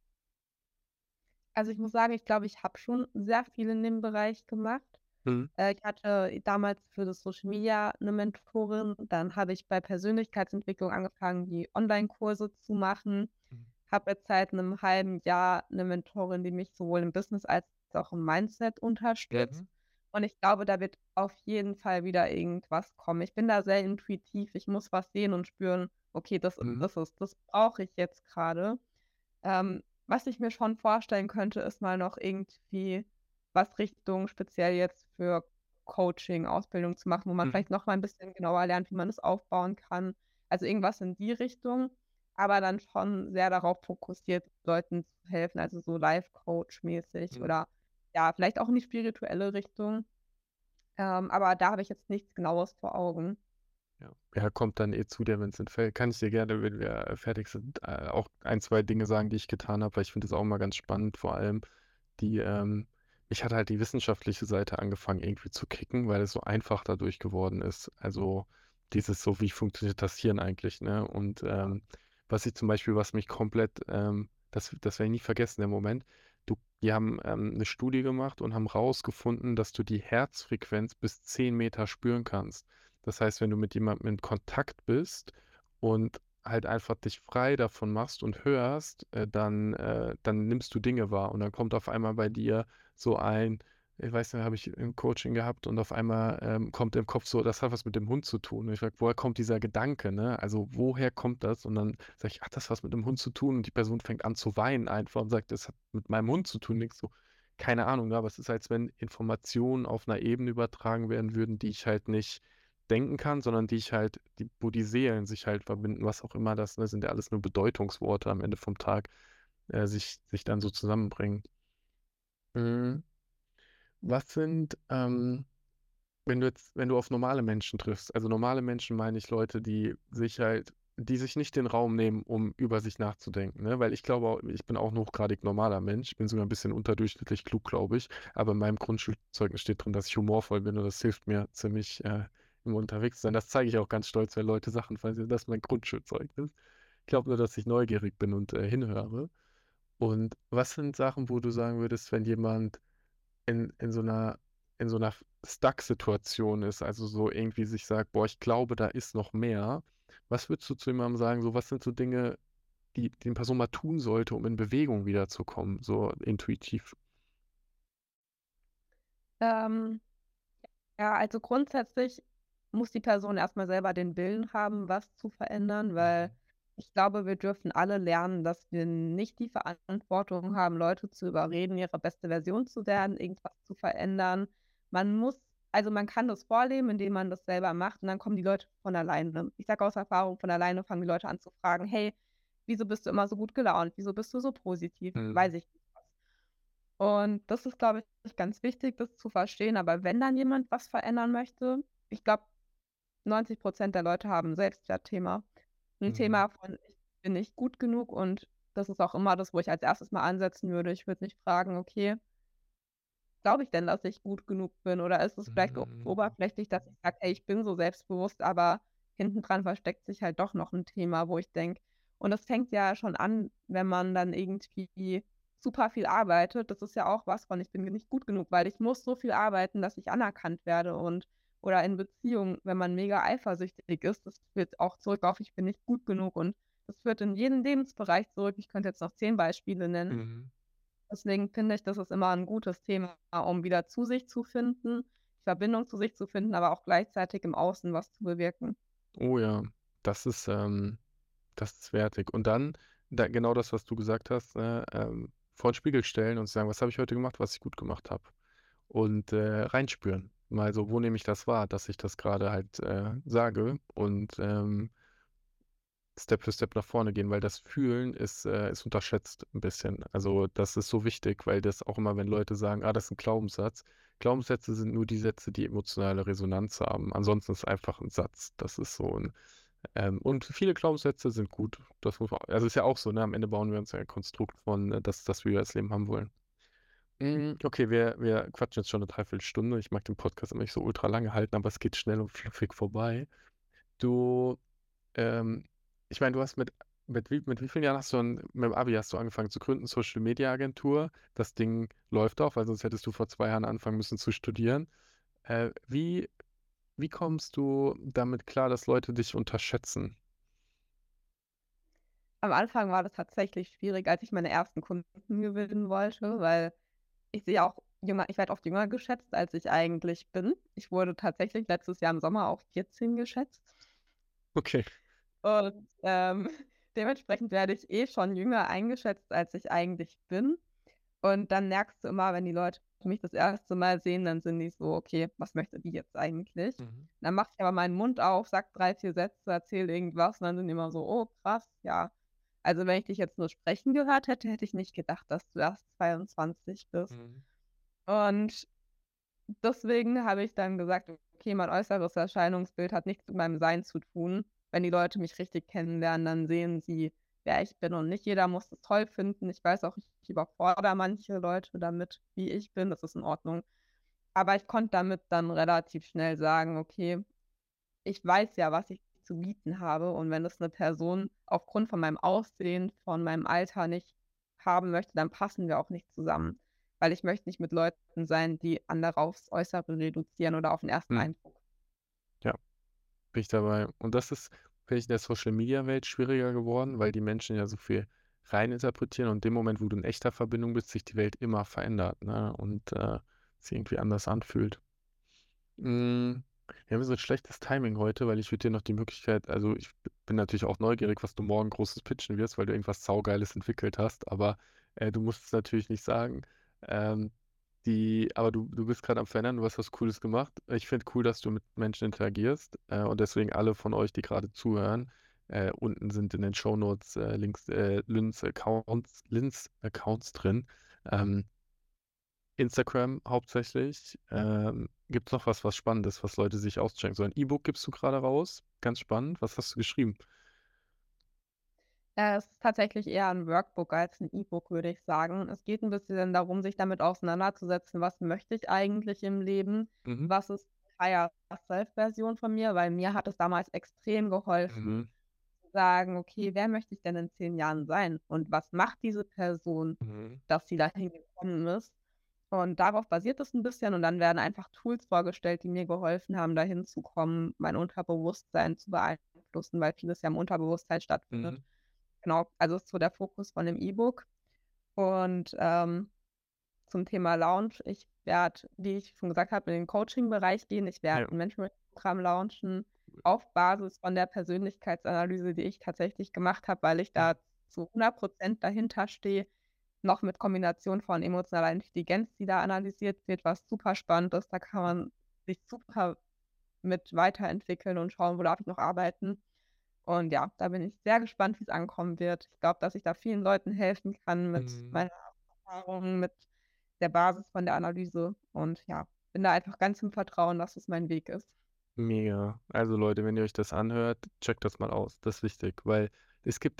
Also, ich muss sagen, ich glaube, ich habe schon sehr viel in dem Bereich gemacht. Mhm. Ich hatte damals für das Social Media 'ne Mentorin, dann habe ich bei Persönlichkeitsentwicklung angefangen, die Onlinekurse zu machen, Mhm. habe jetzt seit 'nem halben Jahr 'ne Mentorin, die mich sowohl im Business als auch im Mindset unterstützt. Mhm. Und ich glaube, da wird auf jeden Fall wieder irgendwas kommen. Ich bin da sehr intuitiv. Ich muss was sehen und spüren: „Okay, Mhm. das brauche ich jetzt grade.“ Was ich mir schon vorstellen könnte, ist mal noch irgendwie was Richtung speziell jetzt für Coaching, Ausbildung zu machen, wo man Mhm. vielleicht noch mal 'n bisschen genauer lernt, wie man das aufbauen kann. Also, irgendwas in die Richtung, aber dann schon sehr darauf fokussiert, Leuten zu helfen, also so Life-Coach-mäßig Mhm. oder ja, vielleicht auch in die spirituelle Richtung. Aber da habe ich jetzt nichts Genaues vor Augen. Ja. Ja, kommt dann eh zu dir, wenn's entfällt. Kann ich dir gerne, wenn wir, fertig sind, auch ein 2 Dinge sagen, die ich getan habe, weil ich finde das auch immer ganz spannend, vor allem die, ich hatte halt die wissenschaftliche Seite angefangen irgendwie zu kicken, weil es so einfach dadurch geworden ist. Also, dieses so: Wie funktioniert das Hirn eigentlich, ne? Und, was mich komplett, das werde ich nie vergessen, der Moment. Die haben, 'ne Studie gemacht und haben rausgefunden, dass du die Herzfrequenz bis 10 Meter spüren kannst. Das heißt, wenn du mit jemandem in Kontakt bist und halt einfach dich frei davon machst und hörst, dann nimmst du Dinge wahr und dann kommt auf einmal bei dir so ein, ich weiß nicht, habe ich im Coaching gehabt und auf einmal, kommt im Kopf so: „Das hat was mit dem Hund zu tun.“ Und ich frage: „Woher kommt dieser Gedanke, ne? Also, woher kommt das?“ Und dann sage ich: „Hat das was mit dem Hund zu tun?“ Und die Person fängt an zu weinen einfach und sagt: „Das hat mit meinem Hund zu tun.“ Nix so, keine Ahnung, ne, aber es ist, als wenn Informationen auf einer Ebene übertragen werden würden, die ich halt nicht denken kann, sondern wo die Seelen sich halt verbinden, was auch immer das, ne, sind ja alles nur Bedeutungsworte am Ende vom Tag, sich dann so zusammenbringen. Mhm. Was sind, wenn du auf normale Menschen triffst, also normale Menschen meine ich Leute, die sich halt die sich nicht den Raum nehmen, um über sich nachzudenken, ne? Weil ich glaube auch, ich bin auch ein hochgradig normaler Mensch. Ich bin sogar ein bisschen unterdurchschnittlich klug, glaube ich. Aber in meinem Grundschulzeugnis steht drin, dass ich humorvoll bin und das hilft mir ziemlich im Unterwegssein. Das zeige ich auch ganz stolz, wenn Leute Sachen fallen. Das ist mein Grundschulzeugnis. Ich glaube nur, dass ich neugierig bin und hinhöre. Und was sind Sachen, wo du sagen würdest, wenn jemand in so einer Stuck-Situation ist, also so irgendwie sich sagt, boah, ich glaube, da ist noch mehr. Was würdest du zu jemandem sagen, so was sind so Dinge, die eine Person mal tun sollte, um in Bewegung wiederzukommen, so intuitiv? Ähm, ja, also grundsätzlich muss die Person erstmal selber den Willen haben, was zu verändern, weil Mhm. ich glaube, wir dürfen alle lernen, dass wir nicht die Verantwortung haben, Leute zu überreden, ihre beste Version zu werden, irgendwas zu verändern. Man kann das vorleben, indem man das selber macht und dann kommen die Leute von alleine. Ich sage aus Erfahrung, von alleine fangen die Leute an zu fragen: „Hey, wieso bist du immer so gut gelaunt? Wieso bist du so positiv?“ Mhm. Weiß ich nicht was. Und das ist, glaube ich, ganz wichtig, das zu verstehen. Aber wenn dann jemand was verändern möchte, ich glaube, 90% der Leute haben 'n Selbstwertthema. 'N Mhm. Thema von: „Ich bin nicht gut genug“, und das ist auch immer das, wo ich als Erstes mal ansetzen würde. Ich würde mich fragen: „Okay, glaube ich denn, dass ich gut genug bin, oder ist es vielleicht o Mhm. oberflächlich, dass ich sage: ‚Ey, ich bin so selbstbewusst‘, aber hinten dran versteckt sich halt doch noch 'n Thema“, wo ich denke, und das fängt ja schon an, wenn man dann irgendwie super viel arbeitet. Das ist ja auch was von: „Ich bin nicht gut genug“, weil ich muss so viel arbeiten, dass ich anerkannt werde, und oder in Beziehungen, wenn man mega eifersüchtig ist, das führt auch zurück auf: „Ich bin nicht gut genug“, und das führt in jeden Lebensbereich zurück. Ich könnte jetzt noch 10 Beispiele nennen. Mhm. Deswegen finde ich, das ist immer 'n gutes Thema, um wieder zu sich zu finden, die Verbindung zu sich zu finden, aber auch gleichzeitig im Außen was zu bewirken. Oh ja, das ist, das ist wertig. Und dann, genau das, was du gesagt hast, ne, vor den Spiegel stellen und sagen, was habe ich heute gemacht, was ich gut gemacht habe. Und reinspüren. Mal so, wo nehme ich das wahr, dass ich das gerade halt sage und Step für Step nach vorne gehen, weil das Fühlen ist unterschätzt ein bisschen. Also, das ist so wichtig, weil das auch immer, wenn Leute sagen: „Ah, das ist ein Glaubenssatz.“ Glaubenssätze sind nur die Sätze, die emotionale Resonanz haben. Ansonsten ist es einfach ein Satz. Das ist so ein und viele Glaubenssätze sind gut. Das muss man, also, ist ja auch so, ne? Am Ende bauen wir uns ja ein Konstrukt von, dass wir das Leben haben wollen. Okay, wir quatschen jetzt schon 'ne Dreiviertelstunde. Ich mag den Podcast immer nicht so ultra lange halten, aber es geht schnell und fluffig vorbei. Du, ähm ich meine, du hast mit wie vielen Jahren hast du mit dem Abi hast du angefangen zu gründen, Social-Media-Agentur. Das Ding läuft auch, weil sonst hättest du vor 2 Jahren anfangen müssen zu studieren. Wie kommst du damit klar, dass Leute dich unterschätzen? Am Anfang war das tatsächlich schwierig, als ich meine ersten Kunden gewinnen wollte, weil ich werde oft jünger geschätzt, als ich eigentlich bin. Ich wurde tatsächlich letztes Jahr im Sommer auf 14 geschätzt, Okay. und, dementsprechend werde ich schon jünger eingeschätzt, als ich eigentlich bin. Und dann merkst du immer, wenn die Leute mich das erste Mal sehen, dann sind die so: „Okay, was möchte die jetzt eigentlich?“ Mhm. Dann mache ich aber meinen Mund auf, sage 3, 4 Sätze, erzähle irgendwas, und dann sind die immer so: „Oh, krass, ja.“ Also, wenn ich dich jetzt nur sprechen gehört hätte, hätte ich nicht gedacht, dass du erst 22 bist. Mhm. Und deswegen habe ich dann gesagt: „Okay, mein äußeres Erscheinungsbild hat nichts mit meinem Sein zu tun. Wenn die Leute mich richtig kennenlernen, dann sehen sie, wer ich bin, und nicht jeder muss das toll finden. Ich weiß auch, ich überfordere manche Leute damit, wie ich bin, das ist in Ordnung.“ Aber ich konnte damit dann relativ schnell sagen: „Okay, ich weiß ja, was ich zu bieten habe, und wenn das 'ne Person aufgrund von meinem Aussehen, von meinem Alter nicht haben möchte, dann passen wir auch nicht zusammen.“ Weil ich möchte nicht mit Leuten sein, die andere aufs Äußere reduzieren oder auf 'n ersten Mhm. Eindruck. Ja. Bin ich dabei. Und das ist, finde ich, in der Social-Media-Welt schwieriger geworden, weil die Menschen ja so viel reininterpretieren und in dem Moment, wo du in echter Verbindung bist, sich die Welt immer verändert, ne, und, sich irgendwie anders anfühlt. Wir haben so 'n schlechtes Timing heute, weil ich würde dir noch die Möglichkeit, also, ich bin natürlich auch neugierig, was du morgen Großes pitchen wirst, weil du irgendwas Saugeiles entwickelt hast, aber, du musst es natürlich nicht sagen. Ähm, aber du bist grad am Verändern, du hast was Cooles gemacht. Ich finde cool, dass du mit Menschen interagierst, und deswegen alle von euch, die grade zuhören, unten sind in den Shownotes, Links, Accounts drin. Ähm, Instagram hauptsächlich. Gibt's noch was Spannendes, was Leute sich auschecken sollen? E-Book gibst du grade raus, ganz spannend. Was hast du geschrieben? Es ist tatsächlich eher 'n Workbook als 'n E-Book, würde ich sagen. Es geht 'n bisschen darum, sich damit auseinanderzusetzen: „Was möchte ich eigentlich im Leben? Mhm. Was ist Higher Self Version von mir?“ Weil mir hat es damals extrem geholfen Mhm. zu sagen: „Okay, wer möchte ich denn in 10 Jahren sein und was macht diese Person, Mhm. dass sie dahin gekommen ist?“ Und darauf basiert es 'n bisschen und dann werden einfach Tools vorgestellt, die mir geholfen haben, dahin zu kommen, mein Unterbewusstsein zu beeinflussen, weil vieles ja im Unterbewusstsein stattfindet. Mhm. Genau, also ist so der Fokus von dem E-Book. Und, zum Thema Lounge, ich werde, wie ich schon gesagt habe, in den Coaching-Bereich gehen. Ich werde Ja. 'n Mentoring-Programm launchen auf Basis von der Persönlichkeitsanalyse, die ich tatsächlich gemacht habe, weil ich Mhm. da zu 100% dahinter stehe, noch mit Kombination von emotionaler Intelligenz, die da analysiert wird, was super spannend ist. Da kann man sich super mit weiterentwickeln und schauen, wo darf ich noch arbeiten. Und ja, da bin ich sehr gespannt, wie's ankommen wird. Ich glaube, dass ich da vielen Leuten helfen kann mit Mhm. meiner Erfahrung, mit der Basis von der Analyse und ja, bin da einfach ganz im Vertrauen, dass es mein Weg ist. Mega. Also Leute, wenn ihr euch das anhört, checkt das mal aus. Das ist wichtig, weil es gibt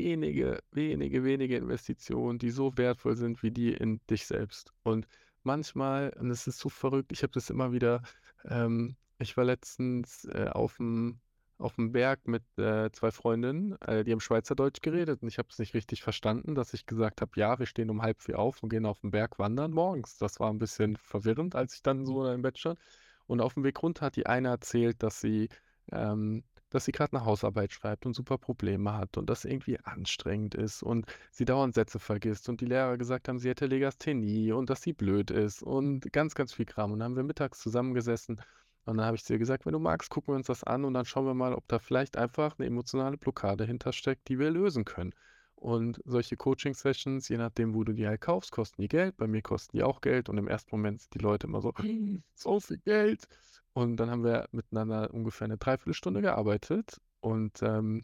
wenige Investitionen, die so wertvoll sind wie die in dich selbst. Und manchmal, und es ist so verrückt, ich habe das immer wieder, ich war letztens auf dem Berg mit 2 Freundinnen, die haben Schweizerdeutsch geredet und ich habe es nicht richtig verstanden, dass ich gesagt habe, ja, wir stehen um 3:30 auf und gehen auf den Berg wandern morgens. Das war ein bisschen verwirrend, als ich dann so im Bett stand. Und auf dem Weg runter hat die eine erzählt, dass sie gerade 'ne Hausarbeit schreibt und super Probleme hat und das irgendwie anstrengend ist und sie dauernd Sätze vergisst und die Lehrer gesagt haben, sie hätte Legasthenie und dass sie blöd ist und ganz, ganz viel Kram. Und dann haben wir mittags zusammengesessen und dann habe ich zu ihr gesagt: „Wenn du magst, gucken wir uns das an und dann schauen wir mal, ob da vielleicht einfach 'ne emotionale Blockade hintersteckt, die wir lösen können.“ Und solche Coaching-Sessions, je nachdem, wo du die halt kaufst, kosten die Geld. Bei mir kosten die auch Geld und im ersten Moment sind die Leute immer so: „So viel Geld.“ Und dann haben wir miteinander ungefähr 'ne Dreiviertelstunde gearbeitet und,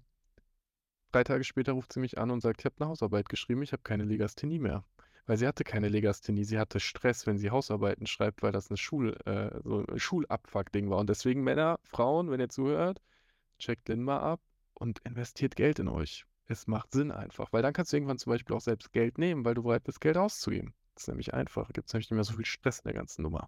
3 Tage später ruft sie mich an und sagt: „Ich habe 'ne Hausarbeit geschrieben, ich habe keine Legasthenie mehr.“ Weil sie hatte keine Legasthenie, sie hatte Stress, wenn sie Hausarbeiten schreibt, weil das 'ne so 'n Schulabfuck-Ding war. Und deswegen Männer, Frauen, wenn ihr zuhört, checkt Lynn mal ab und investiert Geld in euch. Es macht Sinn einfach, weil dann kannst du irgendwann zum Beispiel auch selbst Geld nehmen, weil du bereit bist, Geld auszugeben. Das ist nämlich einfach. Gibt's nämlich nicht mehr so viel Stress in der ganzen Nummer.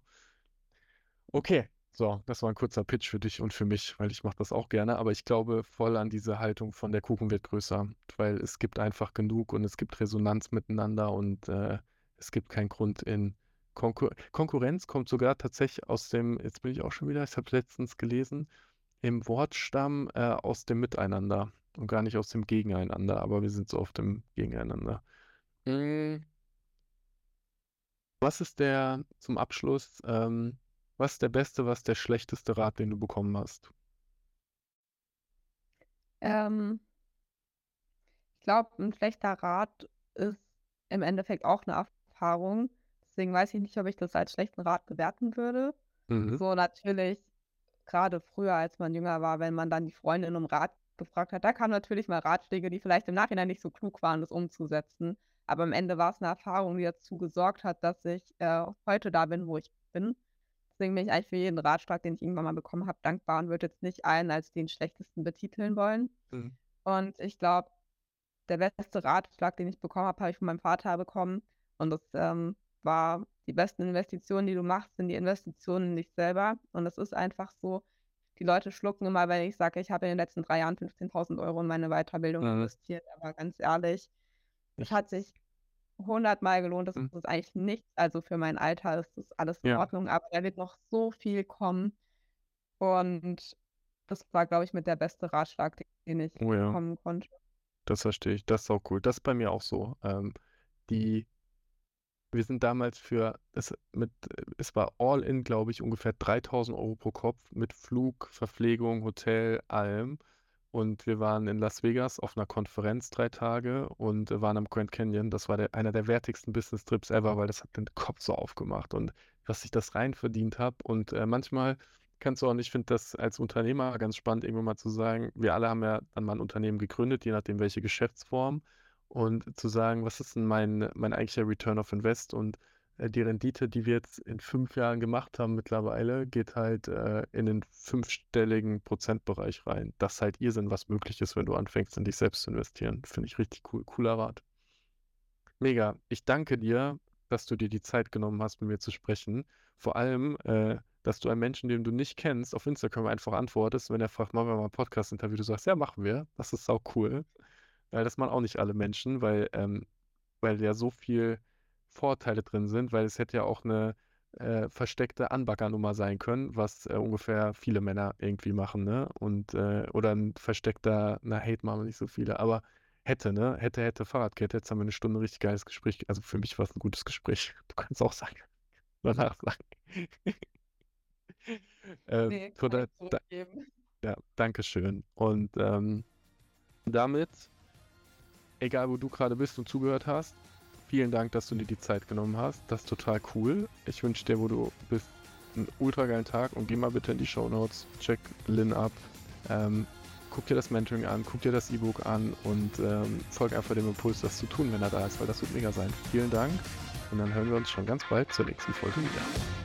Okay, so, das war 'n kurzer Pitch für dich und für mich, weil ich mache das auch gerne, aber ich glaube voll an diese Haltung von der Kuchen wird größer, weil es gibt einfach genug und es gibt Resonanz miteinander und, es gibt keinen Grund in Konkurrenz kommt sogar tatsächlich aus dem jetzt bin ich auch schon wieder ich habe letztens gelesen, im Wortstamm, aus dem Miteinander und gar nicht aus dem Gegeneinander, aber wir sind so oft im Gegeneinander. Hm. Was ist der zum Abschluss, was ist der beste, was ist der schlechteste Rat, den du bekommen hast? Ähm, Ich glaube, 'n schlechter Rat ist im Endeffekt auch 'ne Erfahrung. Deswegen weiß ich nicht, ob ich das als schlechten Rat bewerten würde. Mhm. So natürlich, grade früher, als man jünger war, wenn man dann die Freundin um Rat gefragt hat, da kamen natürlich mal Ratschläge, die vielleicht im Nachhinein nicht so klug waren, das umzusetzen. Aber am Ende war's 'ne Erfahrung, die dazu gesorgt hat, dass ich, heute da bin, wo ich bin. Deswegen bin ich eigentlich für jeden Ratschlag, den ich irgendwann mal bekommen habe, dankbar und würde jetzt nicht einen als den schlechtesten betiteln wollen. Mhm. Und ich glaube, der beste Ratschlag, den ich bekommen habe, habe ich von meinem Vater bekommen. Und das, war: „Die besten Investitionen, die du machst, sind die Investitionen in dich selber.“ Und es ist einfach so, die Leute schlucken immer, wenn ich sage, ich habe in den letzten 3 Jahren 15.000 € in meine Weiterbildung Mhm. investiert. Aber ganz ehrlich, es Ich hat sich 100-mal gelohnt. Das mhm. ist eigentlich nichts. Also, für mein Alter ist das alles in Ja. Ordnung, aber da wird noch so viel kommen. Und das war, glaube ich, mit der beste Ratschlag, den ich Oh ja, bekommen konnte. das verstehe ich. Das ist auch cool. Das ist bei mir auch so. Die wir sind damals für es war all in, glaube ich, ungefähr 3.000 € pro Kopf mit Flug, Verpflegung, Hotel, allem. Und wir waren in Las Vegas auf 'ner Konferenz 3 Tage und waren am Grand Canyon. Das war einer der wertigsten Business-Trips ever, weil das hat den Kopf so aufgemacht und was ich das rein verdient habe. Und, manchmal kannst du auch nicht ich finde das als Unternehmer ganz spannend, irgendwann mal zu sagen wir alle haben ja dann mal 'n Unternehmen gegründet, je nachdem welche Geschäftsform und zu sagen: „Was ist denn mein eigentlicher Return of Invest?“ Und, die Rendite, die wir jetzt in 5 Jahren gemacht haben mittlerweile, geht halt in den 5-stelligen Prozentbereich rein. Das ist halt Irrsinn, was möglich ist, wenn du anfängst, in dich selbst zu investieren. Finde ich richtig cool. Cooler Rat. Mega. Ich danke dir, dass du dir die Zeit genommen hast, mit mir zu sprechen. Vor allem, dass du einem Menschen, den du nicht kennst, auf Instagram einfach antwortest, wenn er fragt, machen wir mal ein Podcast-Interview, du sagst, ja, machen wir. Das ist sau cool. Das machen auch nicht alle Menschen, weil ja so viel Vorteile drin sind, weil es hätte ja auch eine versteckte Anbaggernummer sein können, was ungefähr viele Männer irgendwie machen, ne? Oder ein versteckter, na, Hate machen wir nicht so viele, aber hätte, ne? Hätte Fahrradkette, jetzt haben wir eine Stunde richtig geiles Gespräch. Also für mich war es ein gutes Gespräch. Du kannst auch sagen, danach sagen. Nee, kann Total, ich zurückgeben. ja, Dankeschön. Und damit, egal wo du gerade bist und zugehört hast, vielen Dank, dass du dir die Zeit genommen hast. Das ist total cool. Ich wünsche dir, wo du bist, einen ultra geilen Tag und geh mal bitte in die Shownotes, check Lynn ab, guck dir das Mentoring an, guck dir das E-Book an und folg einfach dem Impuls, das zu tun, wenn er da ist, weil das wird mega sein. Vielen Dank und dann hören wir uns schon ganz bald zur nächsten Folge wieder.